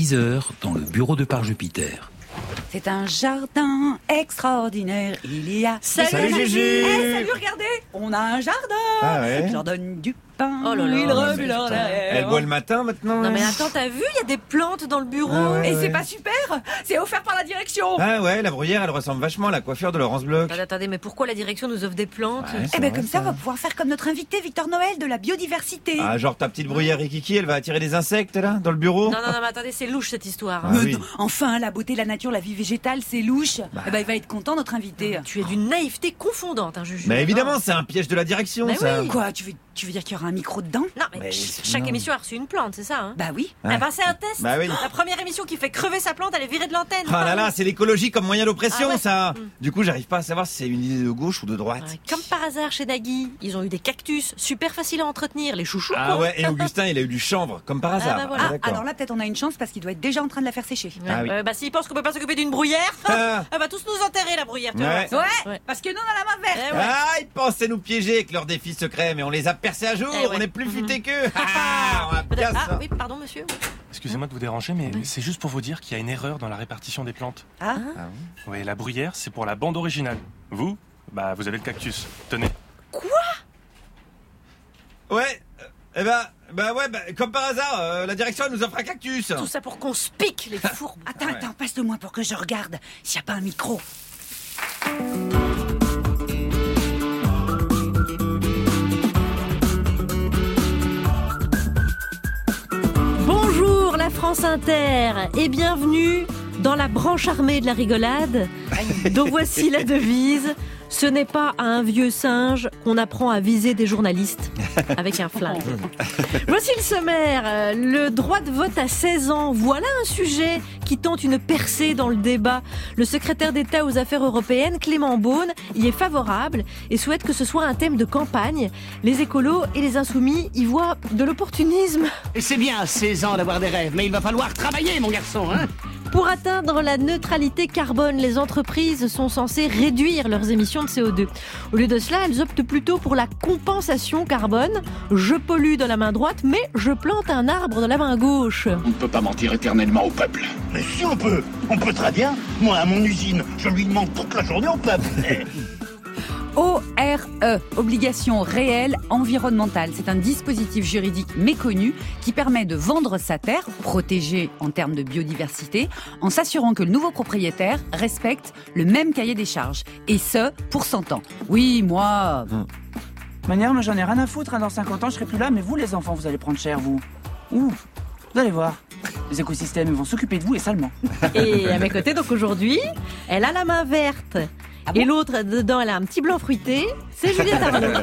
10h dans le bureau de Pare-Jupiter. C'est un jardin extraordinaire, il y a... Salut Gigi. Salut, regardez, on a un jardin. Ah ouais. Je leur donne du pain, Oh là là, ils remuent leur Elle boit le matin maintenant. Non mais attends, t'as vu, il y a des plantes dans le bureau. Ah ouais. Et c'est pas super, c'est offert par la direction. Ah ouais, la bruyère elle ressemble vachement à la coiffure de Laurence Bloch. Attendez, mais pourquoi la direction nous offre des plantes? Ouais, Eh ben vrai, comme ça, on va pouvoir faire comme notre invité Victor Noël de la biodiversité. Ah, genre ta petite bruyère Rikiki, elle va attirer des insectes là, dans le bureau. Non, mais attendez, c'est louche cette histoire. Ah Mais oui. non, enfin, la beauté, la nature, la vie végétale, c'est louche. Eh ben il va être content notre invité. Tu es d'une naïveté confondante, hein, Juju. Mais évidemment, c'est un piège de la direction Mais ça. oui. Quoi, tu veux dire qu'il y aura un micro dedans? Non, mais Mais chaque non. émission a reçu une plante, c'est ça, hein? Bah oui. Ouais. Eh ben, c'est un test. Bah oui. La première émission qui fait crever sa plante, elle est virée de l'antenne. Ah là là, c'est l'écologie comme moyen d'oppression Ah ouais. ça. Du coup, j'arrive pas à savoir si c'est une idée de gauche ou de droite. Ouais, comme par hasard chez Nagui, ils ont eu des cactus super faciles à entretenir, les chouchous. Ah quoi. ouais, et Augustin, il a eu du chanvre, comme par hasard. bah voilà. Ah, d'accord. Alors là, peut-être on a une chance parce qu'il doit être déjà en train de la faire sécher. Ouais. Ah oui. Bah s'ils pensent qu'on peut pas s'occuper d'une bruyère, Ah. elle va tous nous enterrer la bruyère. tu vas Ouais. voir. Ouais, parce que nous, on a la main verte. Eh ouais. Ah, ils pensaient nous piéger avec leurs défis secrets, mais on les a percés à jour, Eh ouais. on est plus futés qu'eux. Ah, on a bien Ah ça. oui, pardon monsieur. Excusez-moi de vous déranger, mais c'est juste pour vous dire qu'il y a une erreur dans la répartition des plantes. Ah, Oui, la bruyère, c'est pour la bande originale. Vous, bah, vous avez le cactus. Tenez. Ouais, comme par hasard, la direction elle nous offre un cactus. Tout ça pour qu'on se pique les fourbes. attends, passe-le-moi pour que je regarde s'il n'y a pas un micro. Bonjour la France Inter et bienvenue dans la branche armée de la rigolade, dont voici la devise. Ce n'est pas à un vieux singe qu'on apprend à viser des journalistes avec un flingue. Voici le sommaire. Le droit de vote à 16 ans. Voilà un sujet qui tente une percée dans le débat. Le secrétaire d'État aux affaires européennes, Clément Beaune, y est favorable et souhaite que ce soit un thème de campagne. Les écolos et les insoumis y voient de l'opportunisme. Et c'est bien à 16 ans d'avoir des rêves, mais il va falloir travailler, mon garçon, hein. Pour atteindre la neutralité carbone, les entreprises sont censées réduire leurs émissions de CO2. Au lieu de cela, elles optent plutôt pour la compensation carbone. Je pollue de la main droite, mais je plante un arbre de la main gauche. On ne peut pas mentir éternellement au peuple. Mais si on peut très bien. Moi, à mon usine, je lui demande toute la journée au peuple. ORE, obligation réelle environnementale. C'est un dispositif juridique méconnu qui permet de vendre sa terre, protégée en termes de biodiversité, en s'assurant que le nouveau propriétaire respecte le même cahier des charges. Et ce, pour 100 ans. Oui, moi... De manière, moi j'en ai rien à foutre, hein. Dans 50 ans je serai plus là, mais vous les enfants, vous allez prendre cher, vous. Ouh, vous allez voir. Les écosystèmes ils vont s'occuper de vous et salement. Et à mes côtés, donc aujourd'hui, elle a la main verte. Et l'autre, dedans, elle a un petit blanc fruité. C'est Juliette Arnaud.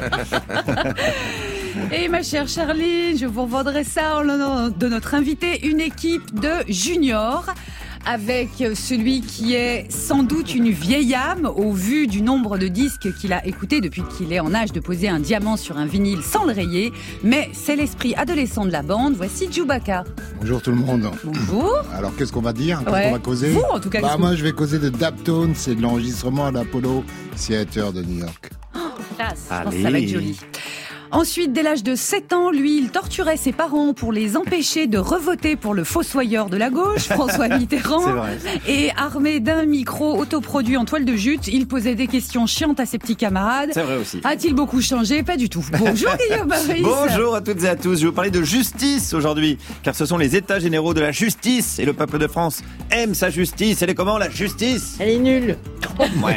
Et ma chère Charline, je vous revendrai ça en l'honneur de notre invité, une équipe de juniors avec celui qui est sans doute une vieille âme au vu du nombre de disques qu'il a écoutés depuis qu'il est en âge de poser un diamant sur un vinyle sans le rayer. Mais c'est l'esprit adolescent de la bande. Voici Chewbacca. Bonjour tout le monde. Bonjour. Alors qu'est-ce qu'on va dire? Qu'est-ce Ouais. qu'on va causer? Vous, en tout cas, qu'est-ce que moi je vais causer de Daptone, c'est de l'enregistrement à l'Apollo Theater de New York. Classe. Je pense que ça va être joli. Ensuite, dès l'âge de 7 ans, lui, il torturait ses parents pour les empêcher de revoter pour le fossoyeur de la gauche, François Mitterrand. C'est vrai. Et armé d'un micro autoproduit en toile de jute, il posait des questions chiantes à ses petits camarades. C'est vrai aussi. A-t-il beaucoup changé? Pas du tout. Bonjour Guillaume Baris. Bonjour à toutes et à tous, je vais vous parler de justice aujourd'hui, car ce sont les états généraux de la justice, et le peuple de France aime sa justice. Elle est comment la justice? Elle est nulle. Ouais.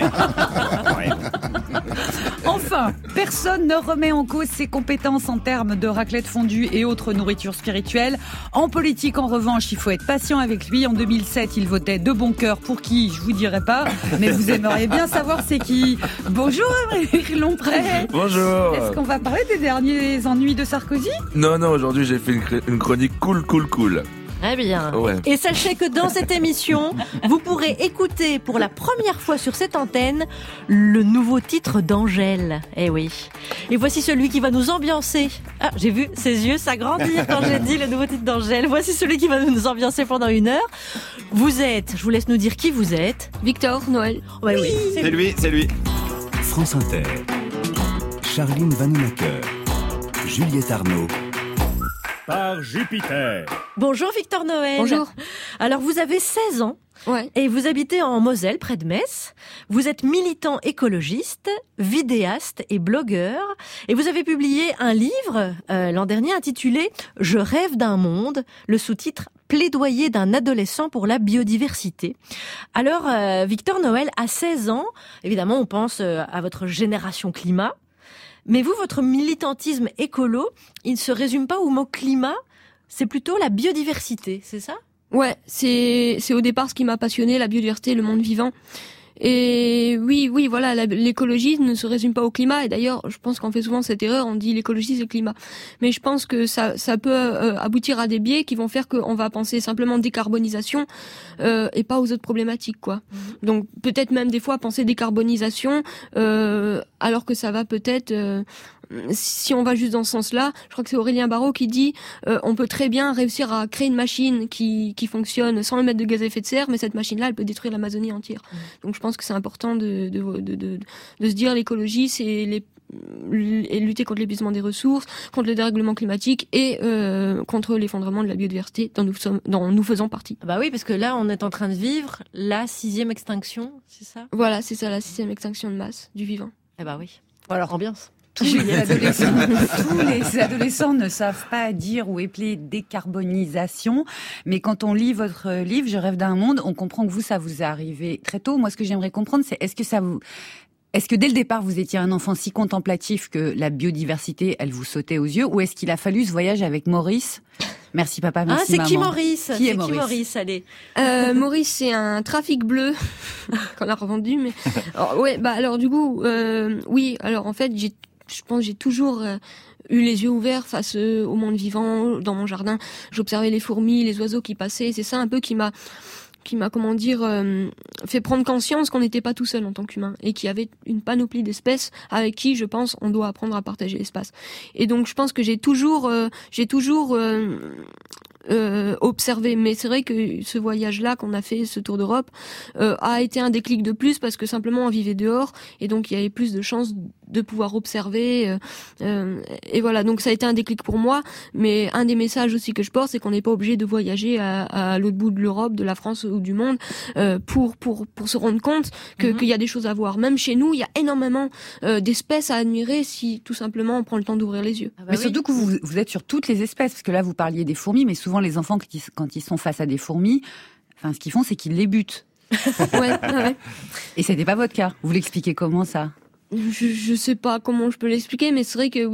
Enfin, personne ne remet en cause ses compétences en termes de raclette fondue et autres nourritures spirituelles. En politique, en revanche, il faut être patient avec lui. En 2007, il votait de bon cœur pour qui, je vous dirai pas, mais vous aimeriez bien savoir c'est qui. Bonjour Émeric Lomprey. Bonjour. Est-ce qu'on va parler des derniers ennuis de Sarkozy? Non, aujourd'hui j'ai fait une chronique cool. Très bien. Ouais. Et sachez que dans cette émission, vous pourrez écouter pour la première fois sur cette antenne le nouveau titre d'Angèle. Eh oui. Et voici celui qui va nous ambiancer. Ah, j'ai vu ses yeux s'agrandir quand j'ai dit le nouveau titre d'Angèle. Voici celui qui va nous ambiancer pendant 1 heure. Vous êtes, je vous laisse nous dire qui vous êtes. Victor Noël. Ouais, oui. C'est lui. France Inter. Charline Vanhoenacker. Juliette Arnaud. Par Jupiter. Bonjour Victor Noël. Bonjour. Alors, vous avez 16 ans. Ouais. Et vous habitez en Moselle, près de Metz. Vous êtes militant écologiste, vidéaste et blogueur. Et vous avez publié un livre l'an dernier intitulé « Je rêve d'un monde », le sous-titre « Plaidoyer d'un adolescent pour la biodiversité ». Alors, Victor Noël, à 16 ans, évidemment, on pense à votre génération climat. Mais vous, votre militantisme écolo, il ne se résume pas au mot climat, c'est plutôt la biodiversité, c'est ça ? Ouais, c'est au départ ce qui m'a passionné, la biodiversité, le monde vivant. Et oui, voilà, l'écologie ne se résume pas au climat. Et d'ailleurs, je pense qu'on fait souvent cette erreur, on dit l'écologie c'est le climat. Mais je pense que ça peut aboutir à des biais qui vont faire qu'on va penser simplement décarbonisation et pas aux autres problématiques, quoi. Donc peut-être même des fois penser décarbonisation alors que ça va peut-être... si on va juste dans ce sens-là, je crois que c'est Aurélien Barraud qui dit on peut très bien réussir à créer une machine qui fonctionne sans émettre de gaz à effet de serre, mais cette machine-là, elle peut détruire l'Amazonie entière. Donc je pense que c'est important de se dire l'écologie, c'est lutter contre l'épuisement des ressources, contre le dérèglement climatique et contre l'effondrement de la biodiversité dont nous faisons partie. Bah oui, parce que là, on est en train de vivre la 6e extinction, c'est ça ? Voilà, c'est ça, la 6e extinction de masse du vivant. Eh bah oui. Alors, ambiance. Tous les adolescents ne savent pas dire ou épeler décarbonisation, mais quand on lit votre livre, Je rêve d'un monde, on comprend que ça vous est arrivé très tôt. Moi, ce que j'aimerais comprendre, c'est est-ce que dès le départ, vous étiez un enfant si contemplatif que la biodiversité, elle vous sautait aux yeux, ou est-ce qu'il a fallu ce voyage avec Maurice ? Merci papa, merci maman. Ah, c'est qui Maurice ? Qui est Maurice ? Allez. Maurice, c'est un trafic bleu qu'on a revendu, mais alors du coup, oui. Alors en fait, je pense que j'ai toujours eu les yeux ouverts face au monde vivant. Dans mon jardin, j'observais les fourmis, les oiseaux qui passaient. C'est ça un peu qui m'a fait prendre conscience qu'on n'était pas tout seul en tant qu'humain et qu'il y avait une panoplie d'espèces avec qui, je pense, on doit apprendre à partager l'espace. Et donc, je pense que j'ai toujours observé. Mais c'est vrai que ce voyage-là qu'on a fait, ce tour d'Europe, a été un déclic de plus parce que simplement on vivait dehors et donc il y avait plus de chances de pouvoir observer. Et voilà, donc ça a été un déclic pour moi. Mais un des messages aussi que je porte, c'est qu'on n'est pas obligé de voyager à l'autre bout de l'Europe, de la France ou du monde pour se rendre compte qu'il y a des choses à voir. Même chez nous, il y a énormément d'espèces à admirer si tout simplement on prend le temps d'ouvrir les yeux. Mais surtout que vous êtes sur toutes les espèces, parce que là vous parliez des fourmis, mais souvent les enfants quand ils sont face à des fourmis, ce qu'ils font, c'est qu'ils les butent. Ouais. Et c'était pas votre cas. Vous l'expliquez comment ça ? Je sais pas comment je peux l'expliquer, mais c'est vrai que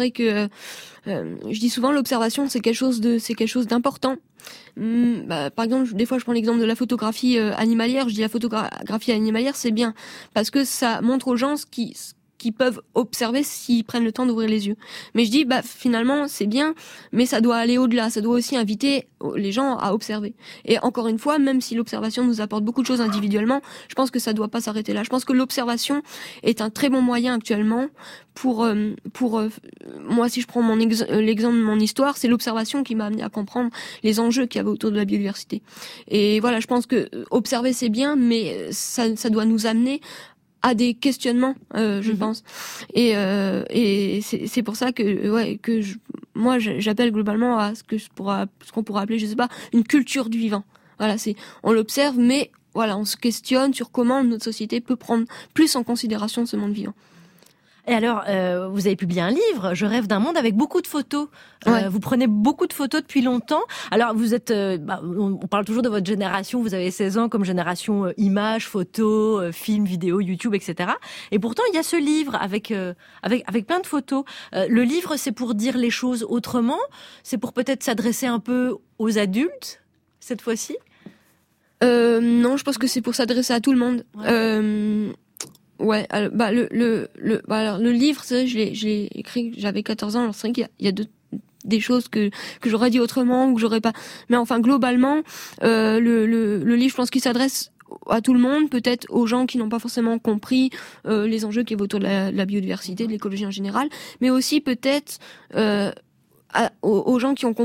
je dis souvent l'observation c'est quelque chose d'important. Par exemple, des fois je prends l'exemple de la photographie animalière. Je dis la photographie animalière c'est bien parce que ça montre aux gens ce qui peuvent observer s'ils prennent le temps d'ouvrir les yeux. Mais je dis, finalement, c'est bien, mais ça doit aller au-delà. Ça doit aussi inviter les gens à observer. Et encore une fois, même si l'observation nous apporte beaucoup de choses individuellement, je pense que ça doit pas s'arrêter là. Je pense que l'observation est un très bon moyen actuellement pour moi, si je prends l'exemple de mon histoire, c'est l'observation qui m'a amené à comprendre les enjeux qu'il y avait autour de la biodiversité. Et voilà, je pense que observer c'est bien, mais ça doit nous amener à des questionnements, je pense. Et c'est pour ça que moi j'appelle globalement à ce qu'on pourrait appeler, je sais pas, une culture du vivant. Voilà, on l'observe, mais voilà, on se questionne sur comment notre société peut prendre plus en considération ce monde vivant. Et alors, vous avez publié un livre, Je rêve d'un monde, avec beaucoup de photos. Ouais. Vous prenez beaucoup de photos depuis longtemps. Alors, vous êtes, on parle toujours de votre génération, vous avez 16 ans comme génération images, photos, films, vidéos, YouTube, etc. Et pourtant, il y a ce livre avec plein de photos. Le livre, c'est pour dire les choses autrement. C'est pour peut-être s'adresser un peu aux adultes, cette fois-ci. Non, je pense que c'est pour s'adresser à tout le monde. Ouais. Alors, le livre, ça, je l'ai écrit, j'avais 14 ans, alors c'est vrai qu'il y a des choses que j'aurais dit autrement ou que j'aurais pas. Mais enfin, globalement, le livre, je pense qu'il s'adresse à tout le monde, peut-être aux gens qui n'ont pas forcément compris les enjeux qui est autour de la biodiversité, de l'écologie en général, mais aussi peut-être aux gens qui ont compris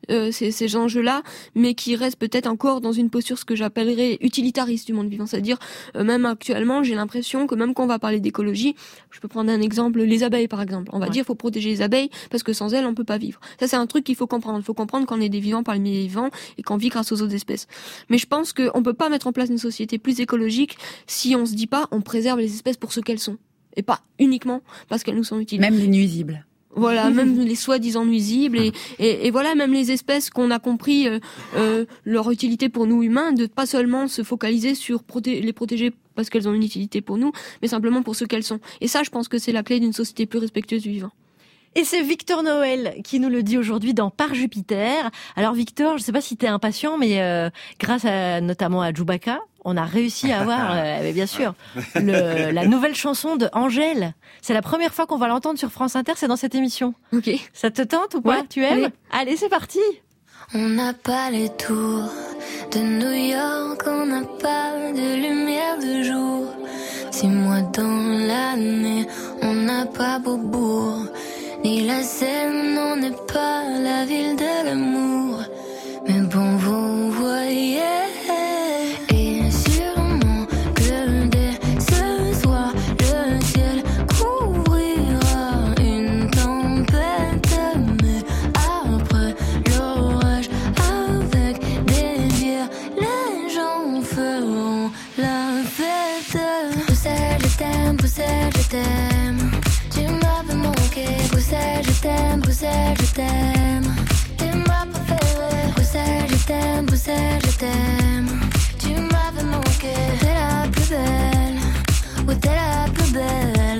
ces enjeux-là, mais qui restent peut-être encore dans une posture ce que j'appellerais utilitariste du monde vivant. C'est-à-dire, même actuellement, j'ai l'impression que même quand on va parler d'écologie, je peux prendre un exemple, les abeilles par exemple. On va dire, faut protéger les abeilles parce que sans elles, on peut pas vivre. Ça, c'est un truc qu'il faut comprendre. Il faut comprendre qu'on est des vivants parmi les vivants et qu'on vit grâce aux autres espèces. Mais je pense qu'on peut pas mettre en place une société plus écologique si on se dit pas, on préserve les espèces pour ce qu'elles sont. Et pas uniquement parce qu'elles nous sont utiles. Même les nuisibles. Voilà, même les soi-disant nuisibles et voilà, même les espèces qu'on a compris leur utilité pour nous humains, de pas seulement se focaliser sur les protéger parce qu'elles ont une utilité pour nous, mais simplement pour ce qu'elles sont. Et ça, je pense que c'est la clé d'une société plus respectueuse du vivant. Et c'est Victor Noël qui nous le dit aujourd'hui dans Par Jupiter. Alors Victor, je sais pas si t'es impatient, mais grâce notamment à Chewbacca, on a réussi à avoir, bien sûr, la nouvelle chanson de Angèle. C'est la première fois qu'on va l'entendre sur France Inter, c'est dans cette émission. Ok. Ça te tente ou pas? Ouais, tu aimes? allez, c'est parti. On n'a pas les tours de New York, on n'a pas de lumière de jour. 6 mois dans l'année, on n'a pas Beaubourg. Ni la Seine, on n'est pas la ville de l'amour. Mais bon, vous voyez. Et sûrement que dès ce soir, le ciel couvrira une tempête. Mais après l'orage, avec des bières, les gens feront la fête. Bruxelles, je t'aime, Bruxelles, je t'aime. Tu m'avais manqué, Bruxelles, je t'aime, Bruxelles, je t'aime. T'es ma préférée, Bruxelles, je t'aime, Bruxelles, je t'aime. Tu m'avais manqué, t'es la plus belle, oui t'es la plus belle.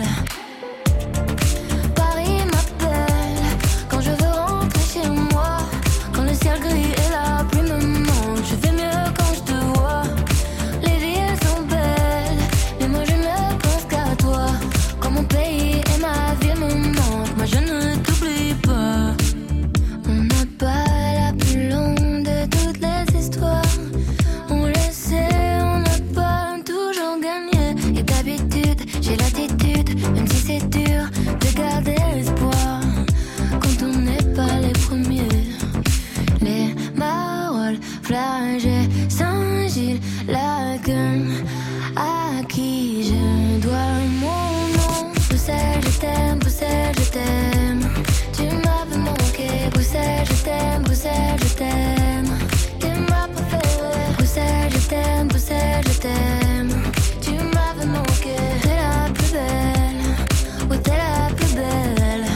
Paris m'appelle, quand je veux rentrer chez moi. Quand le ciel gris et la pluie me manquent, je fais mieux quand je te vois. Les villes sont belles, mais moi je ne pense qu'à toi. Quand mon pays et ma vie me manquent, moi je ne t'oublie pas. On n'a pas la plus longue de toutes les histoires. On le sait, on n'a pas toujours gagné. Et d'habitude, j'ai l'attitude, même si c'est dur, de garder l'espoir. Quand on n'est pas les premiers. Les Marolles, Flagey, Saint-Gilles, Laken, à qui je dois mon nom. Bruxelles, je t'aime, Bruxelles, je t'aime. Tu m'avais manqué, Bruxelles, je t'aime, Bruxelles, je t'aime. T'es ma préférée, Bruxelles, je t'aime, Bruxelles, je t'aime. Tu m'avais manqué, t'es la plus belle, oui t'es la plus belle.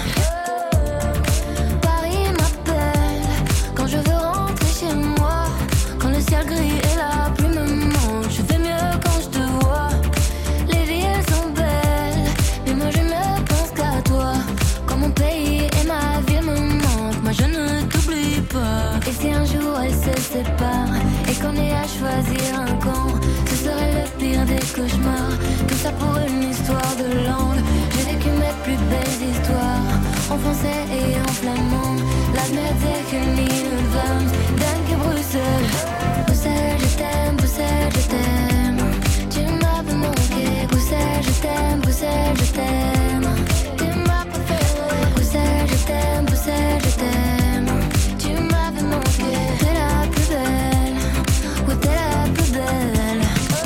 Paris m'appelle, quand je veux rentrer chez moi. Quand le ciel gris et la pluie me manquent, je fais mieux quand je te vois. Les villes sont belles, mais moi je ne pense qu'à toi. Quand mon pays et ma vie me manquent, moi je ne t'oublie pas. Et si un jour elles se séparent et qu'on ait à choisir un camp, ce serait le pire des cauchemars. Tout ça pour une histoire de langue. J'ai vécu mes plus belles histoires en français et en flamand. Laat me zeggen Nederlands, dank je Bruxelles. Bruxelles, je t'aime, Bruxelles, je t'aime. Tu m'avais manqué, Bruxelles, je t'aime, Bruxelles, je t'aime. T'es ma préférée, Bruxelles, je t'aime, Bruxelles, je t'aime. Tu m'avais manqué, t'es la plus belle, oui t'es la plus belle.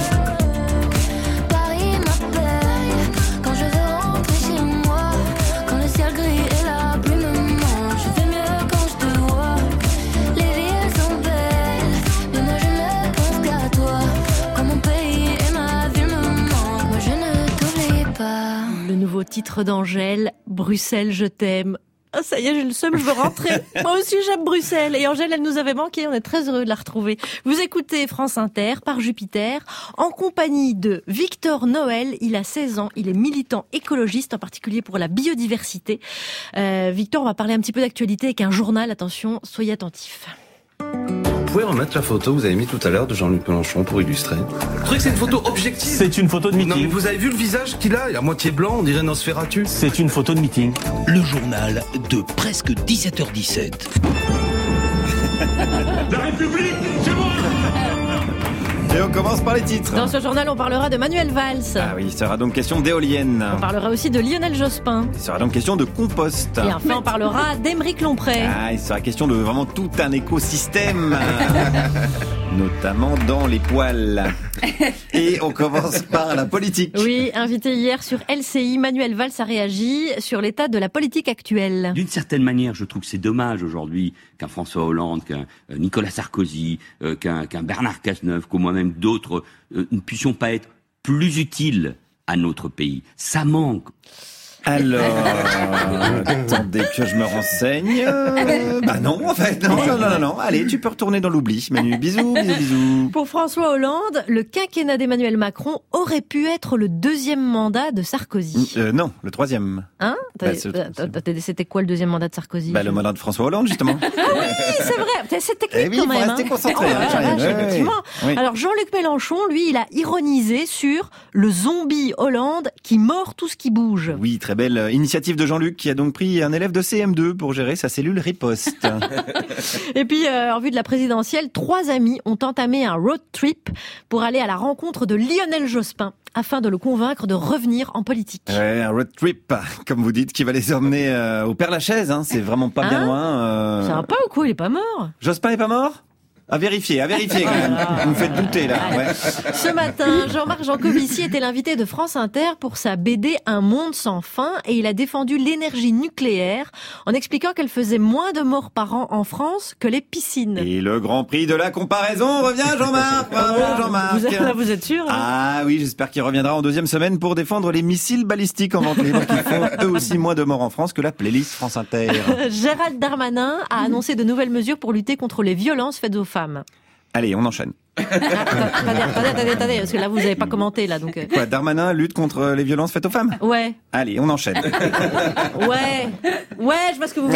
Paris m'appelle, quand je veux rentrer chez moi. Quand le ciel gris et la pluie me manquent, je fais mieux quand je te vois. Les villes sont belles, mais moi je ne pense qu'à toi. Quand mon pays et ma ville me manquent, moi je ne t'oublie pas. Le nouveau titre d'Angèle, Bruxelles, je t'aime. Oh, ça y est, j'ai le seum, je veux rentrer. Moi aussi, j'aime Bruxelles. Et Angèle, elle nous avait manqué. On est très heureux de la retrouver. Vous écoutez France Inter, Par Jupiter, en compagnie de Victor Noël. Il a 16 ans. Il est militant écologiste, en particulier pour la biodiversité. Victor, on va parler un petit peu d'actualité avec un journal. Attention, soyez attentifs. Vous pouvez remettre la photo que vous avez mis tout à l'heure de Jean-Luc Mélenchon pour illustrer. Le truc, c'est une photo objective. C'est une photo de meeting. Non, mais vous avez vu le visage qu'il a? Il est à moitié blanc, on dirait Nosferatu. C'est une photo de meeting. Le journal de presque 17h17. La République, c'est moi. Et on commence par les titres. Dans ce journal, on parlera de Manuel Valls. Ah oui, il sera donc question d'éoliennes. On parlera aussi de Lionel Jospin. Il sera donc question de compost. Et enfin, on parlera d'Aymeric Lompré. Ah, il sera question de vraiment tout un écosystème. Notamment dans les poils. Et on commence par la politique. Oui, invité hier sur LCI, Manuel Valls a réagi sur l'état de la politique actuelle. D'une certaine manière, je trouve que c'est dommage aujourd'hui qu'un François Hollande, qu'un Nicolas Sarkozy, qu'un Bernard Cazeneuve, qu'au moi-même d'autres, ne puissions pas être plus utiles à notre pays. Ça manque. Alors, attendez que je me renseigne. Bah non, en fait, non. Allez, tu peux retourner dans l'oubli, Manu. Bisous. Pour François Hollande, le quinquennat d'Emmanuel Macron aurait pu être le 2e mandat de Sarkozy. Non, le 3e. Hein ? C'était quoi le 2e mandat de Sarkozy ? Le mandat de François Hollande, justement. Ah oui, c'est vrai. C'est technique oui, quand même. Restez concentré. Effectivement. Oui. Alors Jean-Luc Mélenchon, lui, il a ironisé sur le zombie Hollande qui mord tout ce qui bouge. Oui, très belle initiative de Jean-Luc qui a donc pris un élève de CM2 pour gérer sa cellule riposte. Et puis, en vue de la présidentielle, 3 amis ont entamé un road trip pour aller à la rencontre de Lionel Jospin afin de le convaincre de revenir en politique. Ouais, un road trip, comme vous dites, qui va les emmener au Père-Lachaise. Hein. C'est vraiment pas bien loin. Ça va pas ou quoi ? Il est pas mort ? Jospin est pas mort ? À vérifier quand même. Vous me faites douter là. Ouais. Ce matin, Jean-Marc Jancovici était l'invité de France Inter pour sa BD Un monde sans fin et il a défendu l'énergie nucléaire en expliquant qu'elle faisait moins de morts par an en France que les piscines. Et le grand prix de la comparaison revient, Jean-Marc. Bravo, Jean-Marc. Vous êtes sûr ? Ah oui, j'espère qu'il reviendra en 2e semaine pour défendre les missiles balistiques en vente libre qui font eux aussi moins de morts en France que la playlist France Inter. Gérald Darmanin a annoncé de nouvelles mesures pour lutter contre les violences faites aux femmes. Allez, on enchaîne. Attendez, parce que là vous n'avez pas commenté là donc. Quoi, Darmanin lutte contre les violences faites aux femmes ? Ouais. Allez, on enchaîne. Ouais, je vois ce que vous voulez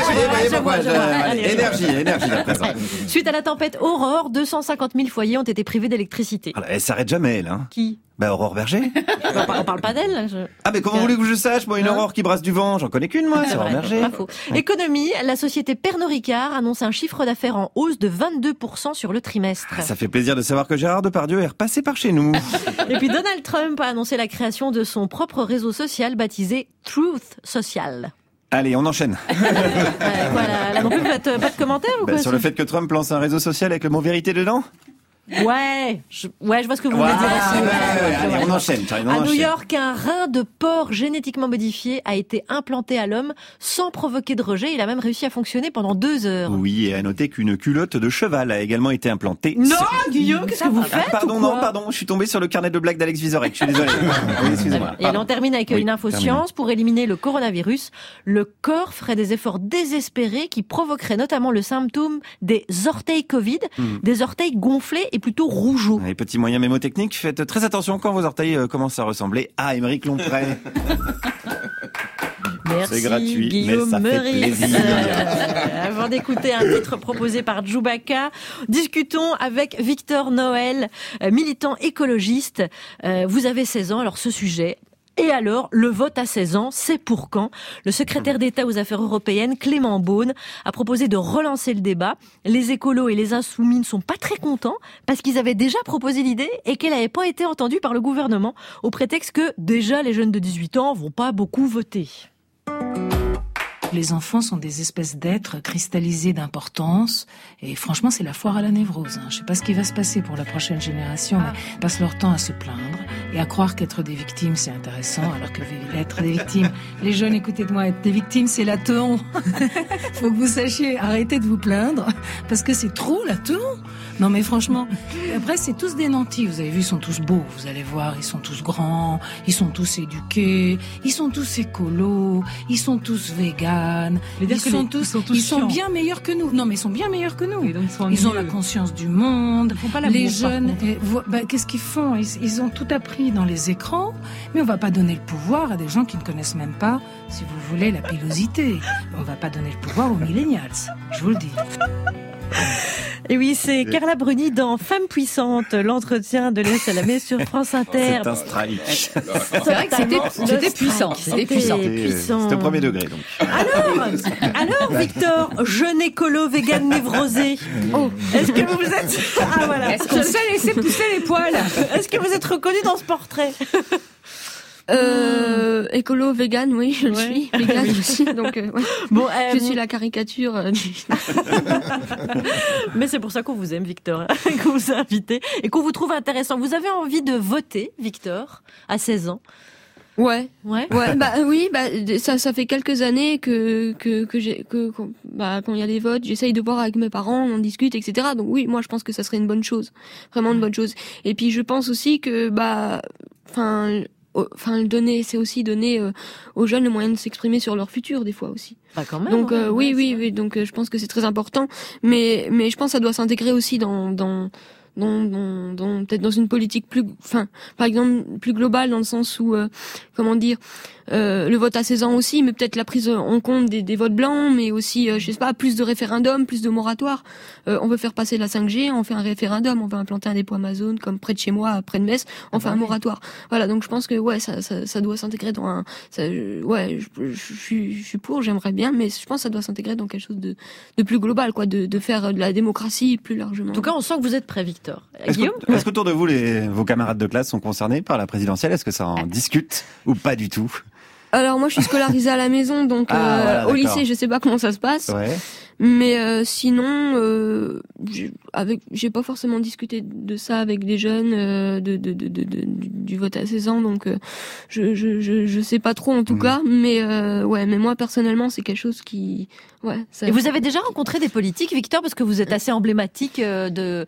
dire. Énergie d'après ça. Suite à la tempête Aurore, 250 000 foyers ont été privés d'électricité. Alors, elle s'arrête jamais, elle. Hein. Qui ? Aurore Berger. On parle pas d'elle. Là, Ah, mais comment voulez-vous que je sache ? Moi, une Aurore qui brasse du vent, j'en connais qu'une, moi, c'est Aurore Berger. Pas faux. Économie, la société Pernod Ricard annonce un chiffre d'affaires en hausse de 22% sur le trimestre. Ça fait plaisir de savoir que Gérard Depardieu est repassé par chez nous. Et puis Donald Trump a annoncé la création de son propre réseau social baptisé Truth Social. Allez, on enchaîne. Voilà, là non plus, pas de commentaires ou quoi ? Sur le fait que Trump lance un réseau social avec le mot vérité dedans ? Ouais, je vois ce que vous voulez dire aussi. Allez, on enchaîne. À New York, un rein de porc génétiquement modifié a été implanté à l'homme sans provoquer de rejet. Il a même réussi à fonctionner pendant 2 heures. Oui, et à noter qu'une culotte de cheval a également été implantée. Non, Guillaume, qu'est-ce que vous faites ? Pardon, je suis tombé sur le carnet de blagues d'Alex Vizorek. Je suis désolé. Oui, excusez-moi. Et on termine avec une info science. Pour éliminer le coronavirus, le corps ferait des efforts désespérés qui provoqueraient notamment le symptôme des orteils Covid, des orteils gonflés et plutôt rougeaux. Les petits moyens mémotechniques, faites très attention quand vos orteils commencent à ressembler à Aymeric Lompré. Merci, c'est gratuit, Guillaume mais ça fait plaisir. Avant d'écouter un titre proposé par Djoubaka, discutons avec Victor Noël, militant écologiste. Vous avez 16 ans, alors ce sujet... Et alors, le vote à 16 ans, c'est pour quand ? Le secrétaire d'État aux Affaires européennes, Clément Beaune, a proposé de relancer le débat. Les écolos et les insoumis ne sont pas très contents parce qu'ils avaient déjà proposé l'idée et qu'elle n'avait pas été entendue par le gouvernement au prétexte que déjà les jeunes de 18 ans vont pas beaucoup voter. Les enfants sont des espèces d'êtres cristallisés d'importance et franchement c'est la foire à la névrose. Je sais pas ce qui va se passer pour la prochaine génération, mais ils passent leur temps à se plaindre et à croire qu'être des victimes c'est intéressant alors que être des victimes, les jeunes écoutez-moi, être des victimes c'est la teon. Faut que vous sachiez, arrêtez de vous plaindre parce que c'est trop la teon. Non mais franchement, après c'est tous des nantis, vous avez vu, ils sont tous beaux, vous allez voir, ils sont tous grands, ils sont tous éduqués, ils sont tous écolos, ils sont tous véganes, ils sont bien meilleurs que nous. Non mais ils sont bien meilleurs que nous. Ils ont la conscience du monde. Les jeunes, qu'est-ce qu'ils font ? Ils ont tout appris dans les écrans, mais on va pas donner le pouvoir à des gens qui ne connaissent même pas, si vous voulez, la pilosité. On va pas donner le pouvoir aux millennials, je vous le dis. Et oui, c'est Carla Bruni dans Femme puissante, l'entretien de Léa Salamé sur France Inter. C'est un strike. C'est vrai que c'était puissant. C'était puissant. C'était au premier degré, donc. Alors, Victor, jeune écolo, vegan névrosé. Oh, est-ce que vous êtes... Ah, voilà. Est-ce qu'on sait laisser pousser les poils? Est-ce que vous êtes reconnu dans ce portrait? Écolo, vegan, oui, je le suis. Vegan aussi, donc ouais. Bon, je suis la caricature. Mais c'est pour ça qu'on vous aime, Victor, qu'on vous a invité et qu'on vous trouve intéressant. Vous avez envie de voter, Victor, à 16 ans? Ouais. Ça fait quelques années que quand il y a des votes, j'essaye de voir avec mes parents, on en discute, etc. Donc oui, moi je pense que ça serait une bonne chose, vraiment une bonne chose. Et puis je pense aussi que c'est aussi donner aux jeunes le moyen de s'exprimer sur leur futur des fois aussi. Quand même. Donc oui. Donc je pense que c'est très important, mais je pense que ça doit s'intégrer aussi dans peut-être dans une politique par exemple plus globale, dans le sens où le vote à 16 ans aussi, mais peut-être la prise en compte des votes blancs, mais aussi je sais pas, plus de référendums, plus de moratoires. On veut faire passer la 5G, on fait un référendum, on veut implanter un dépôt Amazon comme près de chez moi, près de Metz, on fait un moratoire. Voilà, donc je pense que ça doit s'intégrer dans un je suis pour, j'aimerais bien, mais je pense que ça doit s'intégrer dans quelque chose de plus global, quoi, de faire de la démocratie plus largement. En tout cas, on sent que vous êtes prêt, Victor. Est-ce qu'autour de vous, vos camarades de classe sont concernés par la présidentielle? Est-ce que ça en discute ou pas du tout? Alors moi je suis scolarisée à la maison, donc au lycée je sais pas comment ça se passe. Ouais. Mais sinon j'ai pas forcément discuté de ça avec des jeunes du vote à 16 ans, donc je sais pas trop en tout cas, mais moi personnellement c'est quelque chose qui Et vous avez déjà rencontré des politiques, Victor, parce que vous êtes assez emblématique de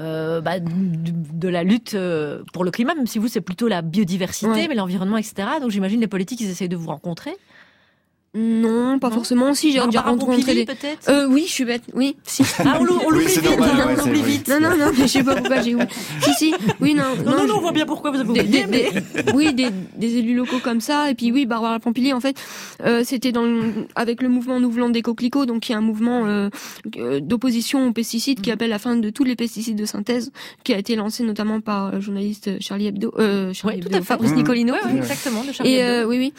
la lutte pour le climat, même si vous c'est plutôt la biodiversité, mais l'environnement, etc. Donc j'imagine les politiques ils essayent de vous rencontrer. Non, pas forcément. Si, j'ai déjà rencontré des... peut-être. Oui, je suis bête. Oui, si. Ah, on l'oublie vite. On l'oublie vite. Non, mais je sais pas pourquoi j'ai... Si. Oui, non. Non, on voit bien pourquoi vous avez oublié, mais... Oui, des élus locaux comme ça. Et puis oui, Barbara Pompili, en fait, c'était avec le mouvement Nous voulons des coquelicots, donc qui est un mouvement d'opposition aux pesticides qui appelle la fin de tous les pesticides de synthèse, qui a été lancé notamment par le journaliste Charlie Hebdo, Fabrice Nicolino. Oui, exactement, de Charlie Hebdo. Oui.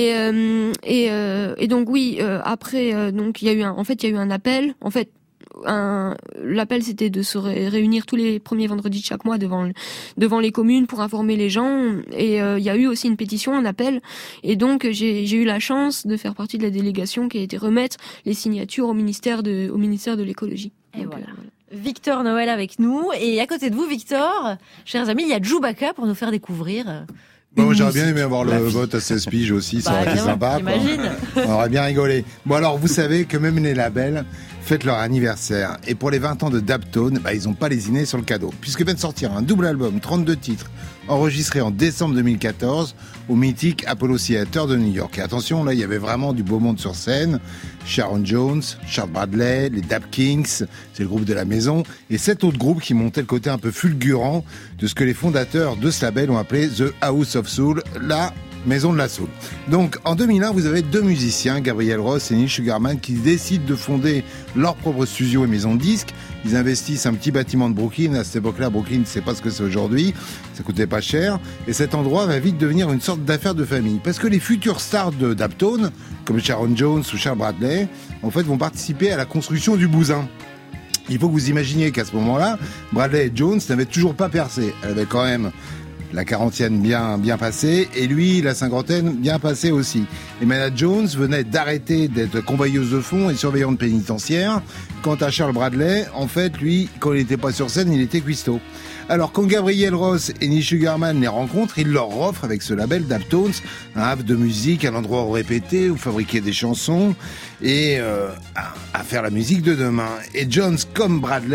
Et donc oui, après donc il y a eu un appel. En fait, l'appel c'était de se réunir tous les premiers vendredis de chaque mois devant les communes pour informer les gens. Et il y a eu aussi une pétition, un appel. Et donc j'ai eu la chance de faire partie de la délégation qui a été remettre les signatures au ministère de l'écologie. Et donc, voilà. Victor Noël avec nous, et à côté de vous, Victor, chers amis, il y a Chewbacca pour nous faire découvrir. Bon, j'aurais bien aimé avoir le vote à 16 piges aussi, ça aurait été sympa. On aurait bien rigolé. Bon, alors, vous savez que même les labels fêtent leur anniversaire. Et pour les 20 ans de Daptone, ils n'ont pas lésiné sur le cadeau. Puisque vient de sortir un double album, 32 titres, enregistré en décembre 2014 au mythique Apollo Theater de New York. Et attention, là, il y avait vraiment du beau monde sur scène. Sharon Jones, Charles Bradley, les Dap Kings, c'est le groupe de la maison, et 7 autres groupes qui montaient le côté un peu fulgurant de ce que les fondateurs de ce label ont appelé The House of Soul, la maison de la soul. Donc, en 2001, vous avez 2 musiciens, Gabriel Ross et Neil Sugarman, qui décident de fonder leur propre studio et maison de disques. Ils investissent un petit bâtiment de Brooklyn. À cette époque-là, Brooklyn, c'est pas ce que c'est aujourd'hui. Ça coûtait pas cher. Et cet endroit va vite devenir une sorte d'affaire de famille. Parce que les futurs stars de Daptone, comme Sharon Jones ou Charles Bradley, en fait, vont participer à la construction du bousin. Il faut que vous imaginiez qu'à ce moment-là, Bradley et Jones n'avaient toujours pas percé. Elle avait quand même la quarantaine bien passée, et lui, la cinquantaine bien passée aussi. Et Maynard Jones venait d'arrêter d'être convoyeuse de fonds et surveillante pénitentiaire. Quant à Charles Bradley, en fait, lui, quand il n'était pas sur scène, il était cuistot. Alors, quand Gabriel Ross et Neil Sugarman les rencontrent, ils leur offrent, avec ce label Daptones, un havre de musique, un endroit où répéter, où fabriquer des chansons, et à faire la musique de demain. Et Jones, comme Bradley,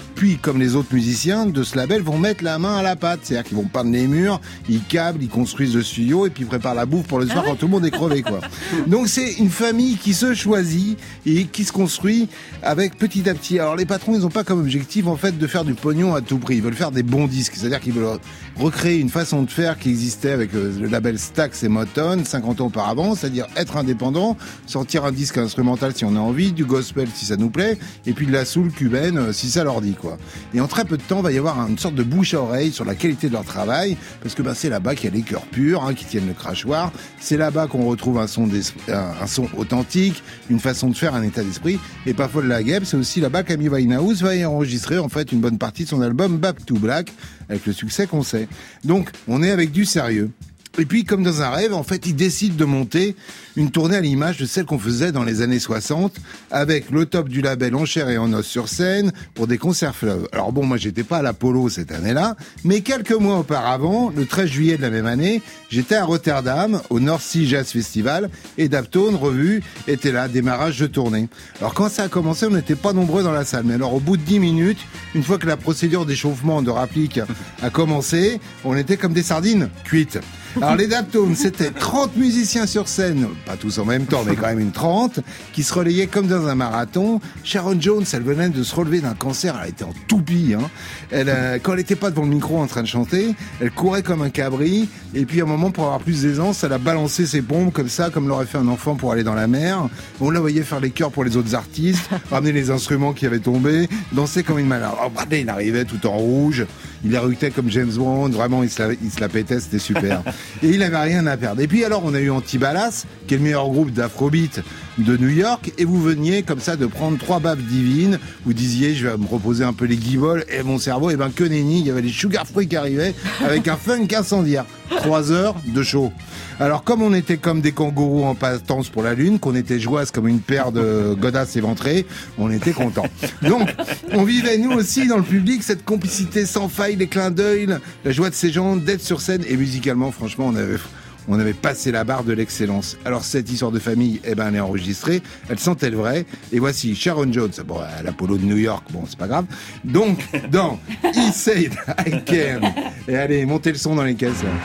puis comme les autres musiciens de ce label vont mettre la main à la pâte, c'est-à-dire qu'ils vont peindre les murs, ils câblent, ils construisent le studio et puis ils préparent la bouffe pour le soir quand tout le monde est crevé, quoi. Donc c'est une famille qui se choisit et qui se construit avec petit à petit. Alors les patrons, ils n'ont pas comme objectif en fait de faire du pognon à tout prix, ils veulent faire des bons disques, c'est-à-dire qu'ils veulent recréer une façon de faire qui existait avec le label Stax et Motown 50 ans auparavant, c'est-à-dire être indépendant, sortir un disque instrumental si on a envie, du gospel si ça nous plaît, et puis de la soul cubaine si ça leur dit, quoi. Et en très peu de temps, il va y avoir une sorte de bouche à oreille sur la qualité de leur travail, parce que c'est là-bas qu'il y a les cœurs purs, qui tiennent le crachoir, c'est là-bas qu'on retrouve un son authentique, une façon de faire, un état d'esprit, et pas folle la guêpe, c'est aussi là-bas qu'Amy Winehouse va y enregistrer en fait une bonne partie de son album Back to Black, avec le succès qu'on sait. Donc, on est avec du sérieux. Et puis, comme dans un rêve, en fait, ils décident de monter une tournée à l'image de celle qu'on faisait dans les années 60, avec le top du label en chair et en os sur scène, pour des concerts fleuves. Alors bon, moi, j'étais pas à l'Apollo cette année-là, mais quelques mois auparavant, le 13 juillet de la même année, j'étais à Rotterdam, au North Sea Jazz Festival, et Daptone, revue, était là, démarrage de tournée. Alors quand ça a commencé, on n'était pas nombreux dans la salle, mais alors au bout de 10 minutes, une fois que la procédure d'échauffement de réplique a commencé, on était comme des sardines cuites. Alors les Daptones, c'était 30 musiciens sur scène, pas tous en même temps, mais quand même une 30, qui se relayaient comme dans un marathon. Sharon Jones, elle venait de se relever d'un cancer, elle était en toupie. Quand elle n'était pas devant le micro en train de chanter, elle courait comme un cabri, et puis à un moment, pour avoir plus d'aisance, elle a balancé ses pompes comme ça, comme l'aurait fait un enfant pour aller dans la mer. On la voyait faire les chœurs pour les autres artistes, ramener les instruments qui avaient tombé, danser comme une malade. Alors Bradley, il arrivait tout en rouge, il éructait comme James Bond, vraiment il se la pétait, c'était super. Et il avait rien à perdre. Et puis alors on a eu Antibalas, qui est le meilleur groupe d'afrobeat de New York, et vous veniez comme ça de prendre 3 baves divines, vous disiez je vais me reposer un peu les guiboles, et mon cerveau, et ben que nenni, il y avait les Sugar Free qui arrivaient, avec un funk incendiaire. 3 heures de show. Alors comme on était comme des kangourous en partance pour la lune, qu'on était joyeux comme une paire de godasses éventrées, on était contents. Donc on vivait nous aussi dans le public cette complicité sans faille, les clins d'œil, la joie de ces gens d'être sur scène, et musicalement franchement on avait passé la barre de l'excellence. Alors cette histoire de famille, elle est enregistrée, elle sent-elle vraie, et voici Sharon Jones, bon à l'Apollo de New York, bon c'est pas grave, donc dans He Said I Can, et allez montez le son dans les caisses là.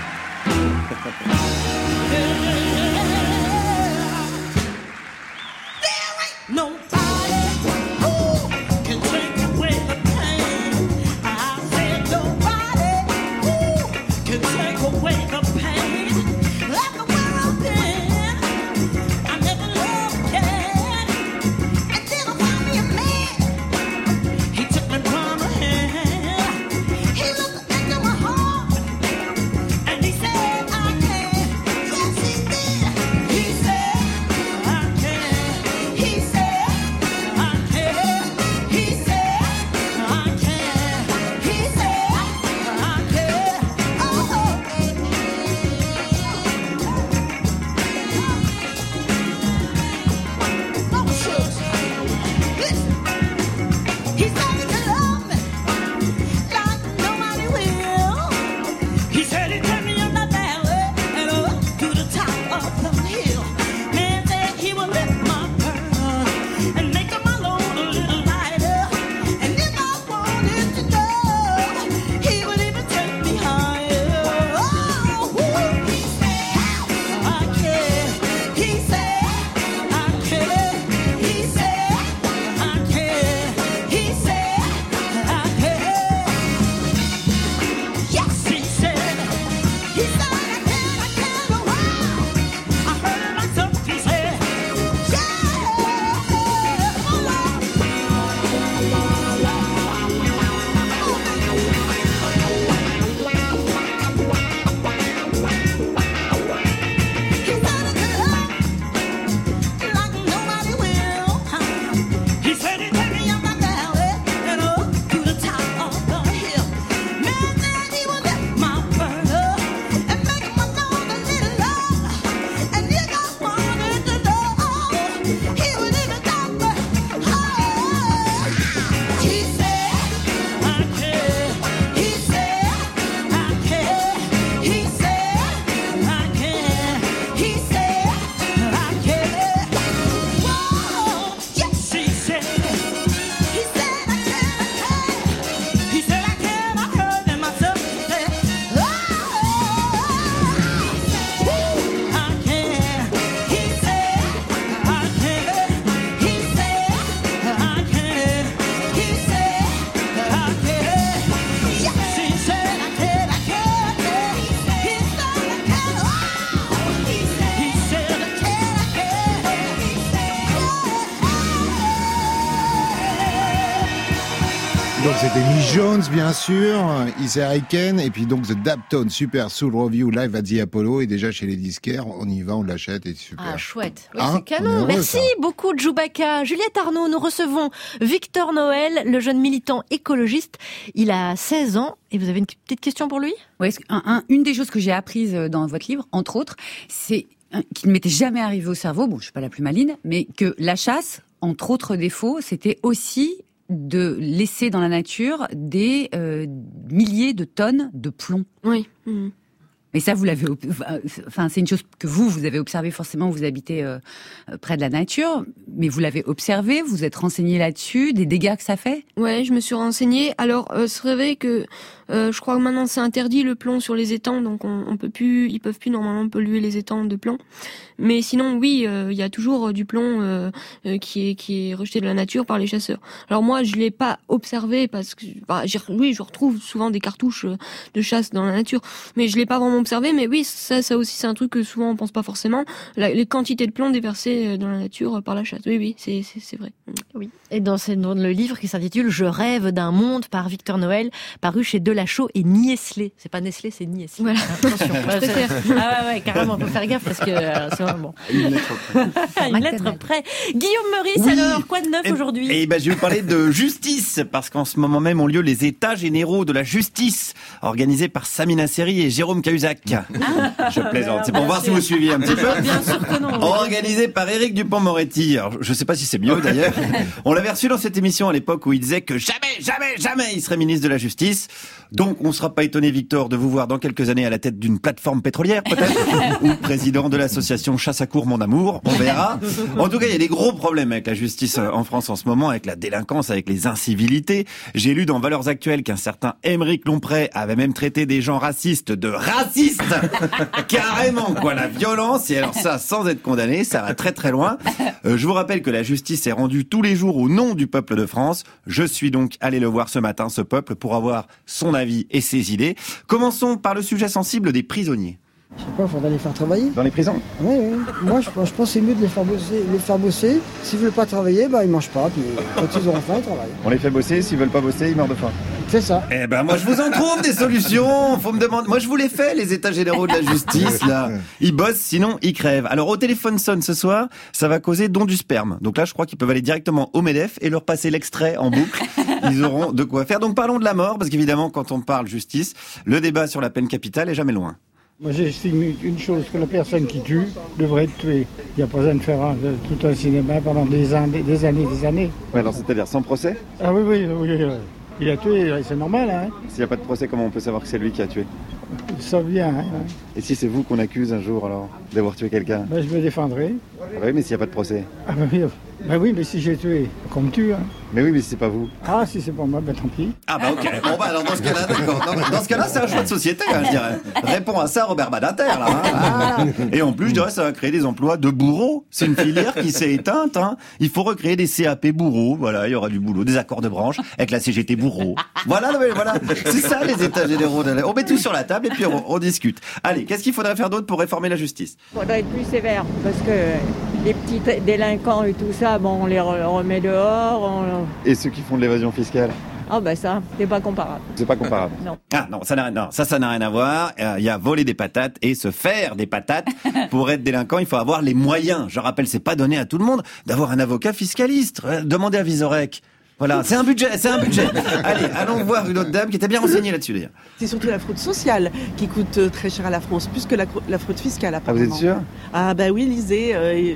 donc c'était Miss Jones, bien sûr, Is Ken, et puis donc The Daptone Super Soul Review live at the Apollo, et déjà chez les disquaires, on y va, on l'achète, et c'est super. Ah, chouette. Oui, Hein, c'est canon. on est heureux, Merci ça. beaucoup, Djoubaka. Juliette Arnaud, nous recevons Victor Noël, le jeune militant écologiste. Il a 16 ans, et vous avez une petite question pour lui? Ouais, une des choses que j'ai apprises dans votre livre, entre autres, c'est qui ne m'était jamais arrivé au cerveau, bon, je suis pas la plus maline, mais que la chasse, entre autres défauts, c'était aussi de laisser dans la nature des milliers de tonnes de plomb. Oui. Mais ça, vous l'avez, enfin, c'est une chose que vous avez observé forcément. Vous habitez près de la nature, mais vous l'avez observé. Vous êtes renseigné là-dessus, des dégâts que ça fait. Ouais, je me suis renseignée. Alors, c'est vrai que je crois que maintenant c'est interdit le plomb sur les étangs, donc on peut plus, ils peuvent plus normalement polluer les étangs de plomb. Mais sinon, oui, il y a toujours du plomb qui est rejeté de la nature par les chasseurs. Alors moi, je l'ai pas observé parce que, oui, je retrouve souvent des cartouches de chasse dans la nature, mais je l'ai pas vraiment observé. Mais oui, ça aussi, c'est un truc que souvent on pense pas forcément. Les quantités de plomb déversées dans la nature par la chasse. Oui, c'est vrai. Oui. Et dans le livre qui s'intitule Je rêve d'un monde par Victor Noël, paru chez Delachaux et Niestlé. C'est pas Nestlé, c'est Niestlé. Voilà. Attention. Ouais, carrément, faut faire gaffe parce que c'est vraiment bon. Une lettre près. Une lettre près. Guillaume Meurice, alors, quoi de neuf aujourd'hui? Et ben, je vais vous parler de justice, parce qu'en ce moment même ont lieu les états généraux de la justice, organisés par Samina Seri et Jérôme Cahuzac. Je plaisante, c'est pour voir si vous suiviez un petit peu. Bien sûr que non. Organisé par Éric Dupond-Moretti. Alors, je sais pas si c'est mieux d'ailleurs. On l'avait reçu dans cette émission à l'époque où il disait que jamais il serait ministre de la Justice. Donc, on ne sera pas étonné, Victor, de vous voir dans quelques années à la tête d'une plateforme pétrolière, peut-être, ou président de l'association Chasse à Cour Mon Amour. On verra. En tout cas, il y a des gros problèmes avec la justice en France en ce moment, avec la délinquance, avec les incivilités. J'ai lu dans Valeurs Actuelles qu'un certain Aymeric Lomprey avait même traité des gens racistes de racistes. Carrément, quoi, la violence. Et alors ça, sans être condamné, ça va très très loin. Je vous rappelle que la justice est rendue tous les jours au nom du peuple de France. Je suis donc allé le voir ce matin, ce peuple, pour avoir son avis et ses idées. Commençons par le sujet sensible des prisonniers. Je sais pas, il faudrait les faire travailler. Dans les prisons? Oui. Moi, je pense que c'est mieux de les faire bosser. S'ils veulent pas travailler, ils mangent pas. Puis quand ils auront faim, ils travaillent. On les fait bosser, s'ils veulent pas bosser, ils meurent de faim. C'est ça. Eh ben, moi, je vous en trouve des solutions. Faut me demander. Moi, je vous les fais, les états généraux de la justice, là. Ils bossent, sinon, ils crèvent. Alors, au téléphone sonne ce soir, ça va causer don du sperme. Donc là, je crois qu'ils peuvent aller directement au MEDEF et leur passer l'extrait en boucle. Ils auront de quoi faire. Donc, parlons de la mort, parce qu'évidemment, quand on parle justice, le débat sur la peine capitale est jamais loin. Moi j'estime une chose, que la personne qui tue devrait être tuée. Il n'y a pas besoin de faire tout un cinéma pendant des années. Ouais, alors c'est-à-dire sans procès? Ah oui. Il a tué, c'est normal. Hein. S'il n'y a pas de procès, comment on peut savoir que c'est lui qui a tué? Ça vient. Hein. Et si c'est vous qu'on accuse un jour alors d'avoir tué quelqu'un? Je me défendrai. Ah oui, mais s'il n'y a pas de procès? Oui, mais si j'ai tué, qu'on me tue. Hein. Mais oui, mais si c'est pas vous. Ah, si c'est pas moi, tant pis. Ah bah ok. Bon bah alors dans ce cas-là, d'accord. Dans ce cas-là, c'est un choix de société, hein, je dirais. Réponds à ça, Robert Badinter, là. Hein. Et en plus, je dirais, ça va créer des emplois de bourreaux. C'est une filière qui s'est éteinte. Hein. Il faut recréer des CAP bourreaux. Voilà, il y aura du boulot, des accords de branche avec la CGT bourreau. Voilà. C'est ça les états généraux. On met tout sur la table et puis on discute. Allez, qu'est-ce qu'il faudrait faire d'autre pour réformer la justice? Il faudrait être plus sévère parce que les petits délinquants et tout ça, on les remet dehors. Et ceux qui font de l'évasion fiscale? Ah ça, c'est pas comparable. C'est pas comparable. Non. Ah non, ça n'a rien à voir. Il y a voler des patates et se faire des patates. Pour être délinquant, il faut avoir les moyens. Je rappelle, c'est pas donné à tout le monde d'avoir un avocat fiscaliste. Demandez à Vizorek. Voilà, c'est un budget. Allez, allons voir une autre dame qui était bien renseignée là-dessus d'ailleurs. C'est surtout la fraude sociale qui coûte très cher à la France, plus que la fraude fiscale apparemment. Ah, vous êtes sûr? Ah oui, lisez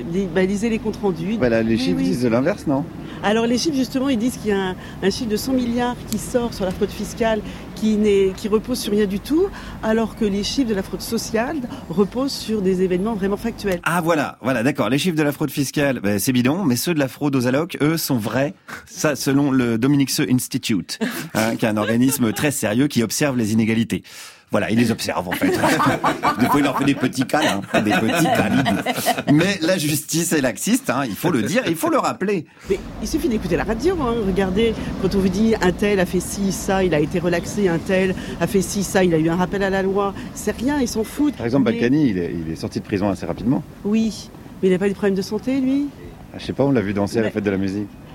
les comptes rendus. Voilà, les chiffres disent de l'inverse, non? Alors les chiffres justement, ils disent qu'il y a un chiffre de 100 milliards qui sort sur la fraude fiscale qui repose sur rien du tout, alors que les chiffres de la fraude sociale reposent sur des événements vraiment factuels. Ah voilà, d'accord. Les chiffres de la fraude fiscale, c'est bidon, mais ceux de la fraude aux allocs, eux, sont vrais. Ça, selon le Dominique Seux Institute, qui est un organisme très sérieux qui observe les inégalités. Voilà, il les observe en fait. Des fois, il leur fait des petits câlins, Mais la justice est laxiste, il faut le dire, il faut le rappeler. Mais il suffit d'écouter la radio, regardez, quand on vous dit un tel a fait ci, ça, il a été relaxé, un tel a fait ci, ça, il a eu un rappel à la loi. C'est rien, ils s'en foutent. Par exemple, Balkany, il est sorti de prison assez rapidement. Oui, mais il n'a pas eu de problème de santé, lui? Je sais pas, on l'a vu danser à la fête de la musique.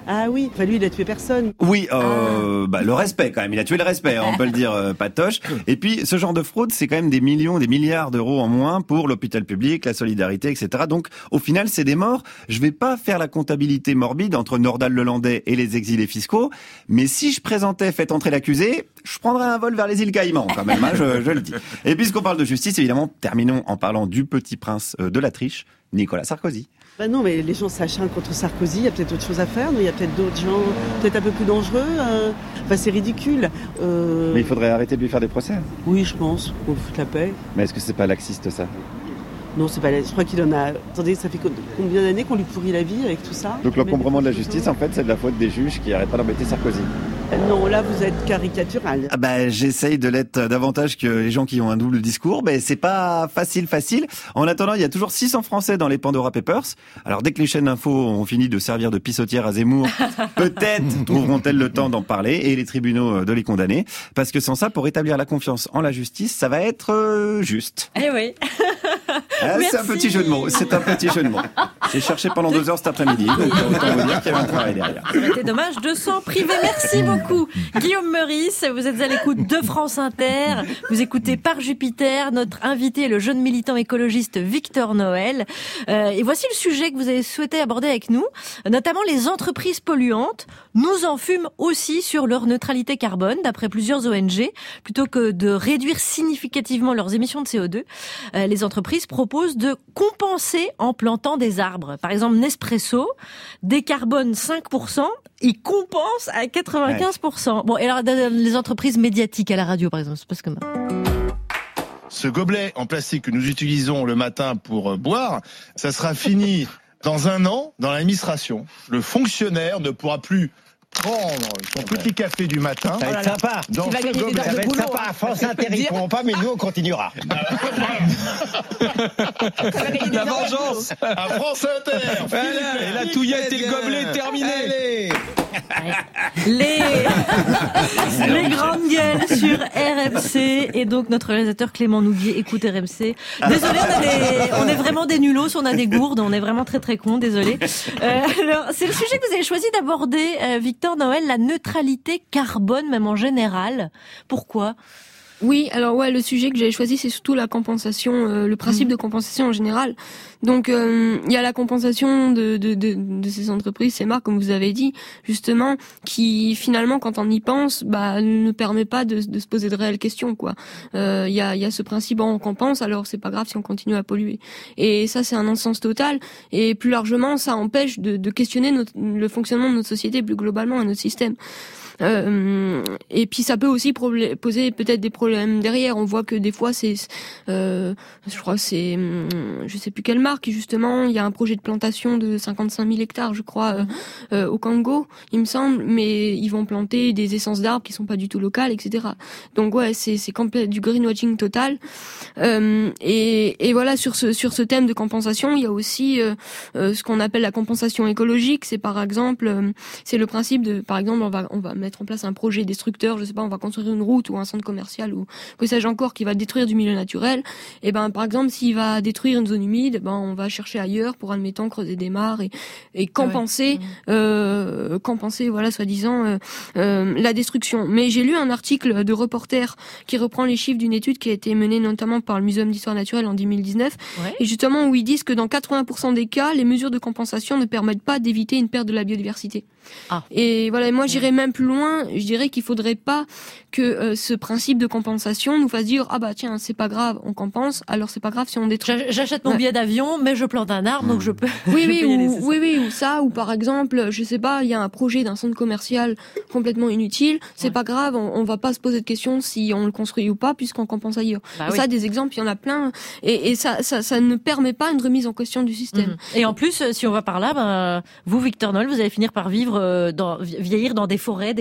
Ah oui, enfin lui il a tué personne. Oui, le respect quand même. Il a tué le respect, on peut le dire, Patoche. Et puis, ce genre de fraude, c'est quand même des millions, des milliards d'euros en moins pour l'hôpital public, la solidarité, etc. Donc, au final, c'est des morts. Je vais pas faire la comptabilité morbide entre Nordal-Lelandais et les exilés fiscaux, mais si je présentais Faites entrer l'accusé, je prendrais un vol vers les îles Caïmans, quand même, hein, je le dis. Et puisqu'on parle de justice, évidemment, terminons en parlant du petit prince de la triche, Nicolas Sarkozy. Bah non, mais les gens s'acharnent contre Sarkozy, il y a peut-être autre chose à faire, mais il y a peut-être d'autres gens, peut-être un peu plus dangereux. Enfin, c'est ridicule. Mais il faudrait arrêter de lui faire des procès. Oui, je pense, qu'on fout la paix. Mais est-ce que c'est pas laxiste, ça ? Non, c'est pas. Je crois qu'il en a. Attendez, ça fait combien d'années qu'on lui pourrit la vie avec tout ça ? Donc l'encombrement de la justice, en fait, c'est de la faute des juges qui arrêtent pas d'embêter Sarkozy. Non, là, vous êtes caricatural. Ah bah, j'essaye de l'être davantage que les gens qui ont un double discours, mais c'est pas facile. En attendant, il y a toujours 600 Français dans les Pandora Papers. Alors, dès que les chaînes d'infos ont fini de servir de pissotière à Zemmour, peut-être trouveront-elles le temps d'en parler et les tribunaux de les condamner. Parce que sans ça, pour rétablir la confiance en la justice, ça va être juste. Eh oui. C'est un petit jeu de mots. J'ai cherché pendant 2 heures cet après-midi. Donc, autant vous dire qu'il y avait un travail derrière. Ça aurait été dommage de s'en priver. Merci beaucoup. Guillaume Meurice, vous êtes à l'écoute de France Inter. Vous écoutez Par Jupiter. Notre invité est le jeune militant écologiste Victor Noël. Et voici le sujet que vous avez souhaité aborder avec nous. Notamment les entreprises polluantes nous enfument aussi sur leur neutralité carbone, d'après plusieurs ONG. Plutôt que de réduire significativement leurs émissions de CO2, les entreprises proposent de compenser en plantant des arbres. Par exemple, Nespresso décarbone 5%, il compense à 95%. Bon, et alors les entreprises médiatiques à la radio, par exemple, c'est pas comme ça. Ce gobelet en plastique que nous utilisons le matin pour boire, ça sera fini dans 1 an dans l'administration. Le fonctionnaire ne pourra plus prendre son petit café du matin. Ça va être sympa. Dans ce gobelet. Ça va être sympa. À France Inter, ils pourront pas, mais nous, on continuera. La vengeance à France Inter. Voilà, et la touillette et le gobelet terminé. Les grandes gueules sur RMC. Et donc, notre réalisateur Clément Nouguier écoute RMC. Désolé, on est vraiment des nulos, on a des gourdes, on est vraiment très très cons, désolé. Alors, c'est le sujet que vous avez choisi d'aborder, Victor Noël, la neutralité carbone, même en général. Pourquoi ? Oui, alors le sujet que j'avais choisi, c'est surtout la compensation, le principe de compensation en général. Donc, il y a la compensation de ces entreprises, ces marques, comme vous avez dit, justement, qui finalement, quand on y pense, ne permet pas de se poser de réelles questions, quoi. Il y a ce principe, on compense, alors c'est pas grave si on continue à polluer. Et ça, c'est un non-sens total. Et plus largement, ça empêche de questionner le fonctionnement de notre société plus globalement et notre système. Et puis ça peut aussi poser peut-être des problèmes derrière. On voit que des fois je crois que c'est, je sais plus quelle marque, justement, il y a un projet de plantation de 55 000 hectares, je crois, au Congo, il me semble, mais ils vont planter des essences d'arbres qui sont pas du tout locales, etc. Donc c'est du greenwashing total. Et voilà, sur ce thème de compensation, il y a aussi ce qu'on appelle la compensation écologique. C'est par exemple, c'est le principe de, par exemple, on va mettre en place un projet destructeur, je sais pas, on va construire une route ou un centre commercial ou que sais-je encore qui va détruire du milieu naturel. Et par exemple, s'il va détruire une zone humide, on va chercher ailleurs pour, admettons, creuser des mares et compenser, voilà, soi-disant, la destruction. Mais j'ai lu un article de Reporter qui reprend les chiffres d'une étude qui a été menée notamment par le Muséum d'Histoire Naturelle en 2019, et justement où ils disent que dans 80% des cas, les mesures de compensation ne permettent pas d'éviter une perte de la biodiversité. Et voilà, moi j'irais même plus loin, je dirais qu'il faudrait pas que ce principe de compensation nous fasse dire tiens, c'est pas grave, on compense, alors c'est pas grave si on détruit. J'achète mon billet d'avion, mais je plante un arbre, donc je peux. Ou ça, ou par exemple, je sais pas, il y a un projet d'un centre commercial complètement inutile, c'est pas grave, on va pas se poser de questions si on le construit ou pas, puisqu'on compense ailleurs. Ça, des exemples, il y en a plein, et ça ne permet pas une remise en question du système. Et en plus, si on va par là, vous, Victor Noël, vous allez finir par vieillir dans des forêts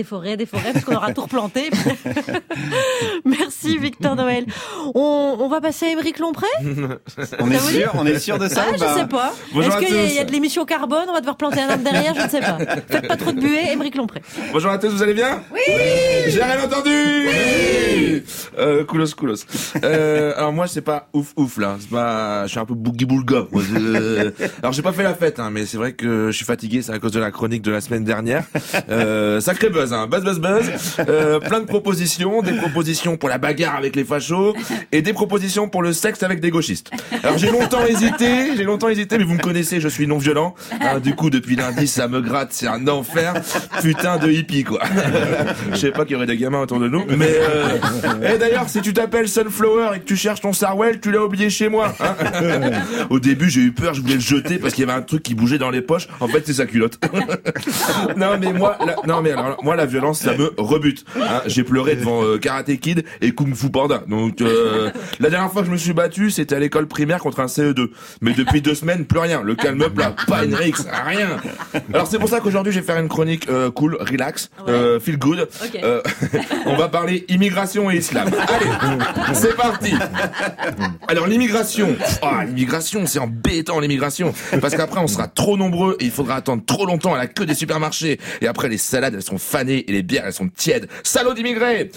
forêts, parce qu'on aura tout replanté. Merci Victor Noël. On va passer à Aymeric Lompré. On est sûr de ça? Je sais pas. Bonjour. Est-ce qu'il y a de l'émission carbone? On va devoir planter un arbre derrière, je ne sais pas. Faites pas trop de buée, Aymeric Lompré. Bonjour à tous, vous allez bien? Oui. J'ai rien entendu. Oui. Coolos. Alors moi c'est pas ouf là. C'est pas, je suis un peu boogie boulga. Alors j'ai pas fait la fête, hein, mais c'est vrai que je suis fatigué. C'est à cause de la chronique de la semaine dernière. Sacré buzz, hein. Buzz. Plein de propositions, des propositions pour la bagarre avec les fachos et des propositions pour le sexe avec des gauchistes. Alors j'ai longtemps hésité, mais vous me connaissez, je suis non violent. Hein, du coup depuis lundi ça me gratte, c'est un enfer. Putain de hippie quoi. Je sais pas qu'il y aurait des gamins autour de nous, mais et d'ailleurs si tu t'appelles Sunflower et que tu cherches ton Sarwell, tu l'as oublié chez moi. Hein. Au début j'ai eu peur, je voulais le jeter parce qu'il y avait un truc qui bougeait dans les poches. En fait c'est sa culotte. Non mais moi la violence ça me rebute. Hein. J'ai pleuré devant Karate Kid et Kung Fu Panda. Donc la dernière fois que je me suis battu, c'était à l'école primaire contre un CE2. Mais depuis 2 semaines, plus rien. Le calme plat, pas une rixe, rien. Alors c'est pour ça qu'aujourd'hui je vais faire une chronique cool, relax, feel good. Okay. On va parler immigration et islam. Allez, c'est parti. Alors l'immigration, c'est embêtant l'immigration, parce qu'après on sera trop nombreux et il faudra attendre trop longtemps à la queue des supermarchés. Et après les salades elles sont fanées et les bières elles sont tièdes. Salaud d'immigrés.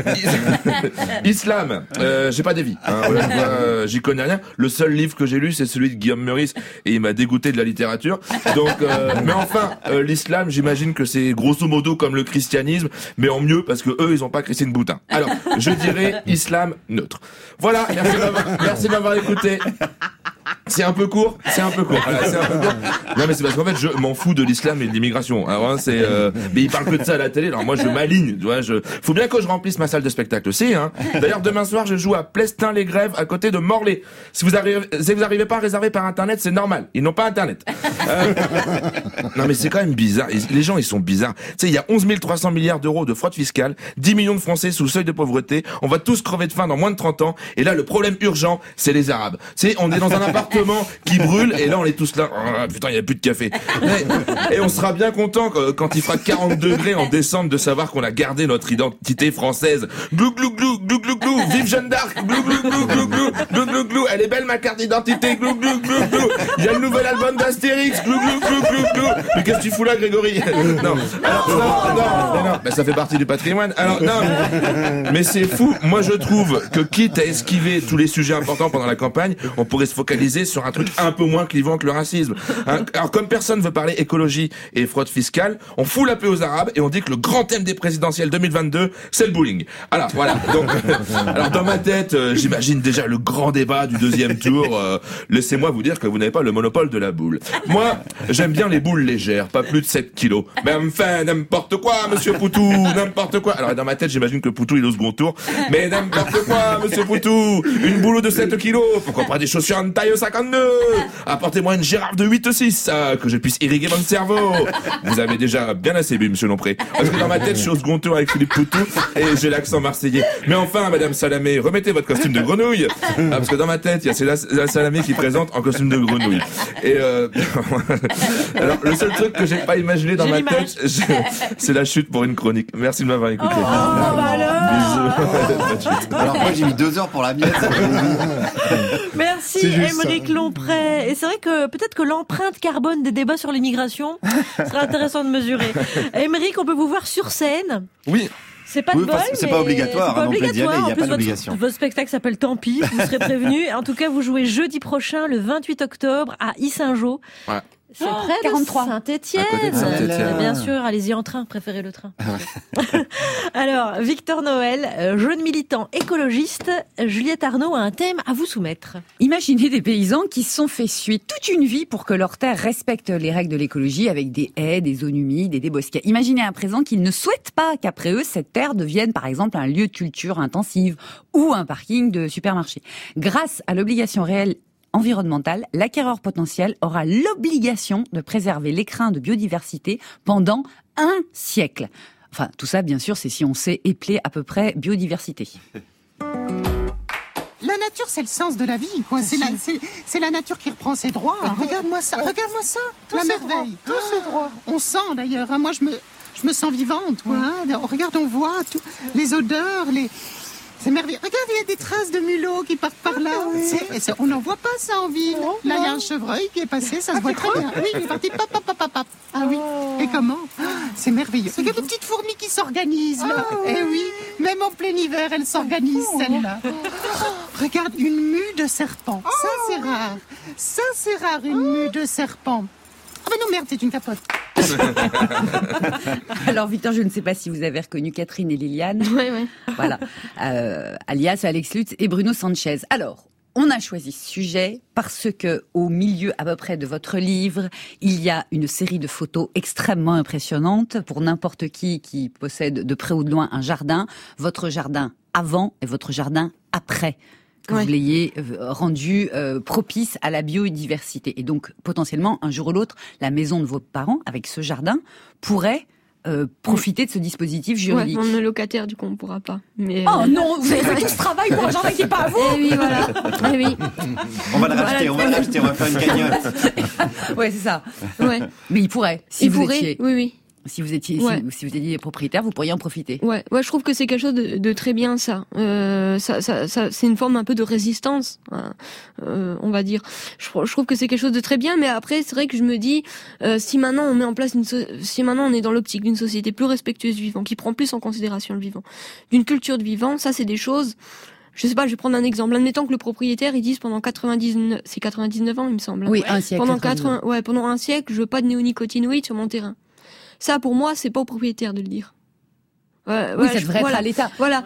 Islam, j'ai pas d'avis. Hein, voilà, j'y connais rien. Le seul livre que j'ai lu c'est celui de Guillaume Meurice et il m'a dégoûté de la littérature. Donc, mais enfin, l'islam, j'imagine que c'est grosso modo comme le christianisme, mais en mieux parce que eux ils ont pas Christine Boutin. Alors, je dirais islam neutre. Voilà. Merci de m'avoir écouté. C'est un peu court. Voilà, c'est un peu court. Non mais c'est parce qu'en fait je m'en fous de l'islam et de l'immigration. Alors hein, c'est mais ils parlent que de ça à la télé. Alors moi je m'aligne, tu vois, faut bien que je remplisse ma salle de spectacle aussi hein. D'ailleurs demain soir je joue à Plestin-les-Grèves à côté de Morlaix. Si vous arrivez pas à réserver par internet, c'est normal. Ils n'ont pas internet. Non mais c'est quand même bizarre. Les gens ils sont bizarres. Tu sais, il y a 11 300 milliards d'euros de fraude fiscale, 10 millions de Français sous le seuil de pauvreté. On va tous crever de faim dans moins de 30 ans. Et là le problème urgent, c'est les Arabes. Tu sais, on est dans un appartement qui brûle et là on est tous là. Oh, putain, il y a plus de café. Et on sera bien content quand il fera 40 degrés en décembre de savoir qu'on a gardé notre identité française. Glou glou glou glou glou glou. Vive Jeanne d'Arc. Glou glou glou glou glou glou glou glou. Elle est belle ma carte d'identité. Glou glou glou glou. Il y a le nouvel album d'Astérix. Glou glou glou glou glou. Mais qu'est-ce que tu fous là, Grégory? Non. Alors non. Ben, ça fait partie du patrimoine. Alors non. Mais c'est fou. Moi je trouve que quitte à esquiver tous les sujets importants pendant la campagne, on pourrait se focaliser sur un truc un peu moins clivant que le racisme. Hein, alors comme personne veut parler écologie et fraude fiscale, on fout la paix aux Arabes et on dit que le grand thème des présidentielles 2022, c'est le bowling. Alors voilà. Donc, alors dans ma tête, j'imagine déjà le grand débat du 2e tour. Laissez-moi vous dire que vous n'avez pas le monopole de la boule. Moi, j'aime bien les boules légères, pas plus de 7 kilos. Mais enfin, n'importe quoi, monsieur Poutou, n'importe quoi. Alors dans ma tête, j'imagine que Poutou il est au second tour. Mais n'importe quoi, monsieur Poutou, une boule de 7 kilos. Pourquoi pas des chaussures en taille 52? Apportez-moi une girafe de 8-6, que je puisse irriguer mon cerveau. Vous avez déjà bien assez bu, monsieur Lompré. Parce que dans ma tête, je suis au second tour avec Philippe Poutou et j'ai l'accent marseillais. Mais enfin, madame Salamé, remettez votre costume de grenouille. Parce que dans ma tête, il y a la Salamé qui présente en costume de grenouille. Et alors, le seul truc que j'ai pas imaginé dans ma tête, c'est la chute pour une chronique. Merci de m'avoir écouté. Bisous. Alors moi, j'ai mis 2 heures pour la mienne. Merci Aymeric Lompré. Et c'est vrai que peut-être que l'empreinte carbone des débats sur l'immigration serait intéressant de mesurer. Aymeric, on peut vous voir sur scène. Oui. C'est pas de bol, c'est pas obligatoire. C'est pas obligatoire. Il n'y a pas d'obligation. Votre spectacle s'appelle Tant pis, vous serez prévenus. En tout cas, vous jouez jeudi prochain, le 28 octobre, à Yssingeaux. Ouais. C'est près 43. De Saint-Étienne. Bien sûr, allez-y en train, préférez le train. Alors, Victor Noël, jeune militant écologiste, Juliette Arnaud a un thème à vous soumettre. Imaginez des paysans qui se sont fait suer toute une vie pour que leurs terres respectent les règles de l'écologie avec des haies, des zones humides et des bosquets. Imaginez à présent qu'ils ne souhaitent pas qu'après eux, cette terre devienne par exemple un lieu de culture intensive ou un parking de supermarché. Grâce à l'obligation réelle environnementale, l'acquéreur potentiel aura l'obligation de préserver l'écrin de biodiversité pendant 1 siècle. Enfin, tout ça, bien sûr, c'est si on sait épeler à peu près biodiversité. La nature, c'est le sens de la vie, quoi. C'est la nature qui reprend ses droits. Regarde-moi ça, la merveille. Tous ses droits. On sent, d'ailleurs. Moi, je me sens vivante, quoi. Hein. Regarde, on voit tout, les odeurs, c'est merveilleux. Regarde, il y a des traces de mulots qui partent par là. On n'en voit pas ça en ville. Là, il y a un chevreuil qui est passé, ça se voit très bien. Oui, il est parti, pap, pap, pap, pap. Ah oui, et comment? C'est merveilleux. Regarde les petites fourmis qui s'organisent, là. Eh oui, même en plein hiver, elles s'organisent, celles-là. Regarde, une mue de serpent. Ça, c'est rare. Ça, c'est rare, une mue de serpent. Ah ben non, merde, c'est une capote. Alors Victor, je ne sais pas si vous avez reconnu Catherine et Liliane. Oui. Voilà. Alias Alex Lutz et Bruno Sanchez. Alors, on a choisi ce sujet parce que au milieu à peu près de votre livre, il y a une série de photos extrêmement impressionnantes pour n'importe qui possède de près ou de loin un jardin. Votre jardin avant et votre jardin après. Que vous l'ayez rendu propice à la biodiversité. Et donc, potentiellement, un jour ou l'autre, la maison de vos parents, avec ce jardin, pourrait profiter de ce dispositif juridique. Ouais, on est locataire, du coup, on ne pourra pas. Mais, oh non, vous avez fait tout ce travail pour un jardin qui n'est pas à vous. Eh oui, voilà. Eh oui. On va le racheter, on va faire une cagnotte. Ouais, c'est ça. Ouais. Mais il pourrait, étiez... Oui. Si vous étiez propriétaire, vous pourriez en profiter. Ouais, je trouve que c'est quelque chose de très bien, ça. Ça, c'est une forme un peu de résistance, on va dire. Je trouve que c'est quelque chose de très bien, mais après, c'est vrai que je me dis, si maintenant on met en place si maintenant on est dans l'optique d'une société plus respectueuse du vivant, qui prend plus en considération le vivant, d'une culture de vivant, ça c'est des choses. Je sais pas, je vais prendre un exemple. Admettons que le propriétaire, il dise pendant 99 ans, il me semble. Oui, un siècle. Pendant un siècle, je veux pas de néonicotinoïdes sur mon terrain. Ça, pour moi, c'est pas au propriétaire de le dire. Oui, ça devrait être à l'État. Voilà.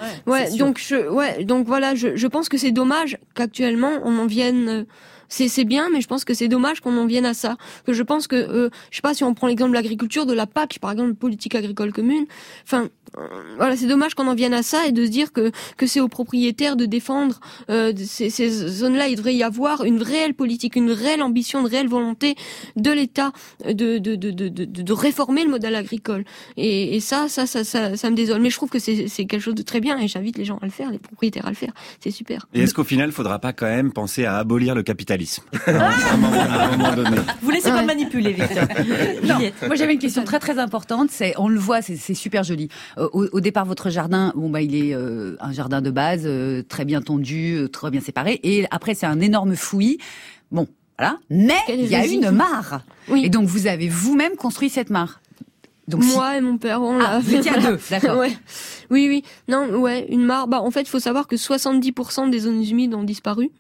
Donc voilà, je pense que c'est dommage qu'actuellement on en vienne. C'est bien, mais je pense que c'est dommage qu'on en vienne à ça. Que je pense que, je sais pas, si on prend l'exemple de l'agriculture, de la PAC, par exemple, politique agricole commune. Enfin, voilà, c'est dommage qu'on en vienne à ça et de se dire que c'est aux propriétaires de défendre ces zones-là. Il devrait y avoir une réelle politique, une réelle ambition, une réelle volonté de l'État de réformer le modèle agricole. Et ça me désole. Mais je trouve que c'est quelque chose de très bien et j'invite les gens à le faire, les propriétaires à le faire. C'est super. Et est-ce qu'au final, il faudra pas quand même penser à abolir le capitalisme? À un moment donné. Vous laissez pas manipuler, Victor. Non, moi j'avais une question très très importante. On le voit, c'est super joli. Au départ, votre jardin, il est un jardin de base, très bien tondu, très bien séparé. Et après, c'est un énorme fouillis. Bon, voilà. Mais il y a une mare. Oui. Et donc, vous avez vous-même construit cette mare. Donc, moi et mon père, on l'a fait. Vous étiez à deux, d'accord. Ouais. Oui. Non, ouais, une mare. En fait, il faut savoir que 70% des zones humides ont disparu.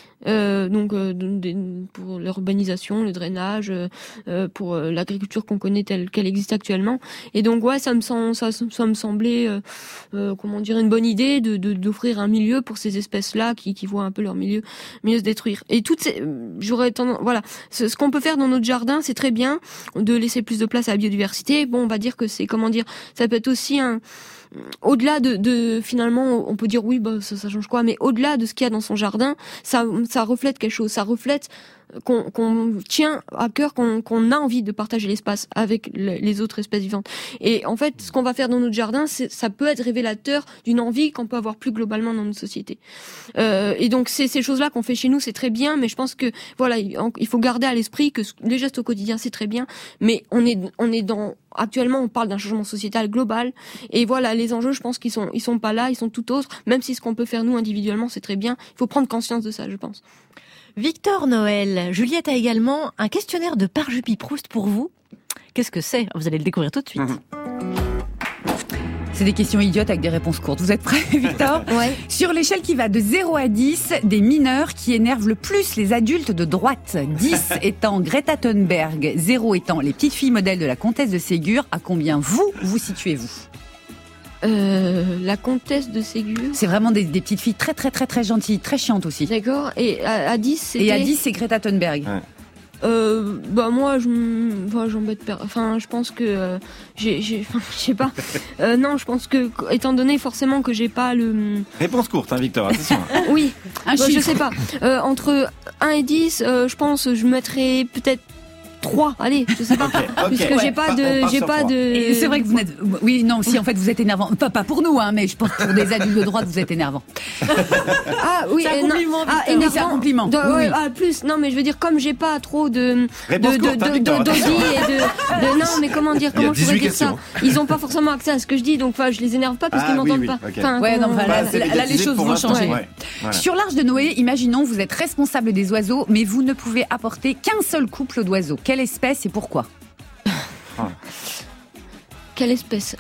Pour l'urbanisation, le drainage, pour l'agriculture qu'on connaît telle qu'elle existe actuellement. Et donc ça me semblait une bonne idée d'offrir un milieu pour ces espèces-là qui voient un peu leur milieu se détruire. Et ce qu'on peut faire dans notre jardin, c'est très bien de laisser plus de place à la biodiversité. Bon, on va dire que c'est ça peut être aussi au-delà de finalement, on peut dire oui, ça change quoi, mais au-delà de ce qu'il y a dans son jardin, ça reflète quelque chose, ça reflète qu'on tient à cœur, qu'on a envie de partager l'espace avec les autres espèces vivantes. Et en fait, ce qu'on va faire dans notre jardin, ça peut être révélateur d'une envie qu'on peut avoir plus globalement dans notre société. Et donc, ces choses-là qu'on fait chez nous, c'est très bien, mais je pense que voilà, il faut garder à l'esprit que les gestes au quotidien, c'est très bien, mais actuellement, on parle d'un changement sociétal global, et voilà, les enjeux, je pense qu'ils sont pas là, ils sont tout autres, même si ce qu'on peut faire nous individuellement, c'est très bien. Il faut prendre conscience de ça, je pense. Victor Noël, Juliette a également un questionnaire de Parjupy-Proust pour vous. Qu'est-ce que c'est? Vous allez le découvrir tout de suite. C'est des questions idiotes avec des réponses courtes. Vous êtes prêts, Victor? Ouais. Sur l'échelle qui va de 0 à 10, des mineurs qui énervent le plus les adultes de droite. 10 étant Greta Thunberg, 0 étant les petites filles modèles de la comtesse de Ségur. À combien vous situez-vous? La comtesse de Ségur. C'est vraiment des petites filles très très très très gentilles, très chiantes aussi. D'accord. Et à 10, c'était... Et à 10, c'est Greta Thunberg. Ouais. Moi, j'embête pas. Enfin, je pense que je sais pas. Non, je pense que étant donné forcément que j'ai pas le. Réponse courte, Victor. Attention. Oui. Je sais pas. Entre 1 et 10, je pense je mettrais peut-être 3, allez, je sais pas, puisque j'ai pas de... Et c'est vrai que vous n'êtes... Oui, non, si en fait vous êtes énervant. Pas pour nous, hein, mais je pense que pour des adultes de droite, vous êtes énervant. Ah oui, c'est un compliment. Énervant. C'est un compliment. Oui. Plus, non, mais je veux dire, comme j'ai pas trop de non, mais comment je pourrais dire ça? Ils ont pas forcément accès à ce que je dis, donc je les énerve pas parce qu'ils m'entendent pas. Okay. Là, les choses vont changer. Ouais. Voilà. Sur l'Arche de Noé, imaginons, vous êtes responsable des oiseaux, mais vous ne pouvez apporter qu'un seul couple d'oiseaux. Quelle espèce et pourquoi? Quelle espèce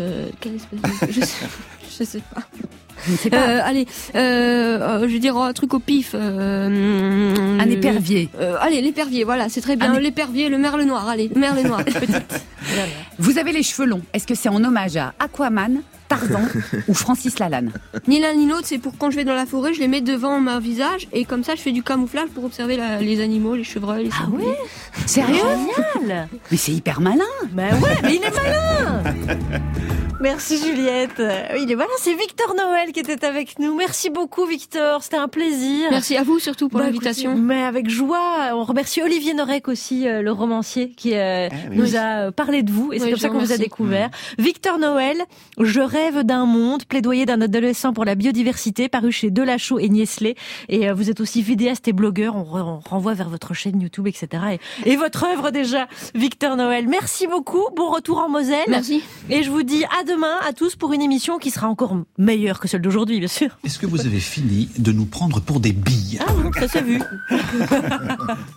Je sais pas. Je ne sais pas. Allez, je veux dire un truc au pif. Un épervier. Allez, l'épervier, voilà, c'est très bien. L'épervier, le merle noir. Allez, le merle noir. Petite. Vous avez les cheveux longs. Est-ce que c'est en hommage à Aquaman, Tarzan ou Francis Lalanne? Ni l'un ni l'autre, c'est pour quand je vais dans la forêt, je les mets devant mon visage et comme ça je fais du camouflage pour observer les animaux, les chevreuils, les sangliers. Ouais. Sérieux? Génial. Mais c'est hyper malin. Mais il est malin. Merci Juliette. Oui, il est malin, c'est Victor Noël qui était avec nous. Merci beaucoup Victor, c'était un plaisir. Merci à vous surtout pour l'invitation. Écoutez, mais avec joie, on remercie Olivier Norek aussi, le romancier, qui nous a parlé de vous et c'est comme ça qu'on vous a découvert. Victor Noël, Je rêve d'un monde, plaidoyer d'un adolescent pour la biodiversité, paru chez Delachaux et Niestlé. Et vous êtes aussi vidéaste et blogueur, on renvoie vers votre chaîne YouTube, etc. Et votre œuvre déjà, Victor Noël. Merci beaucoup, bon retour en Moselle. Merci. Et je vous dis à demain à tous pour une émission qui sera encore meilleure que celle d'aujourd'hui, bien sûr. Est-ce que vous avez fini de nous prendre pour des billes? Ah non, ça s'est vu.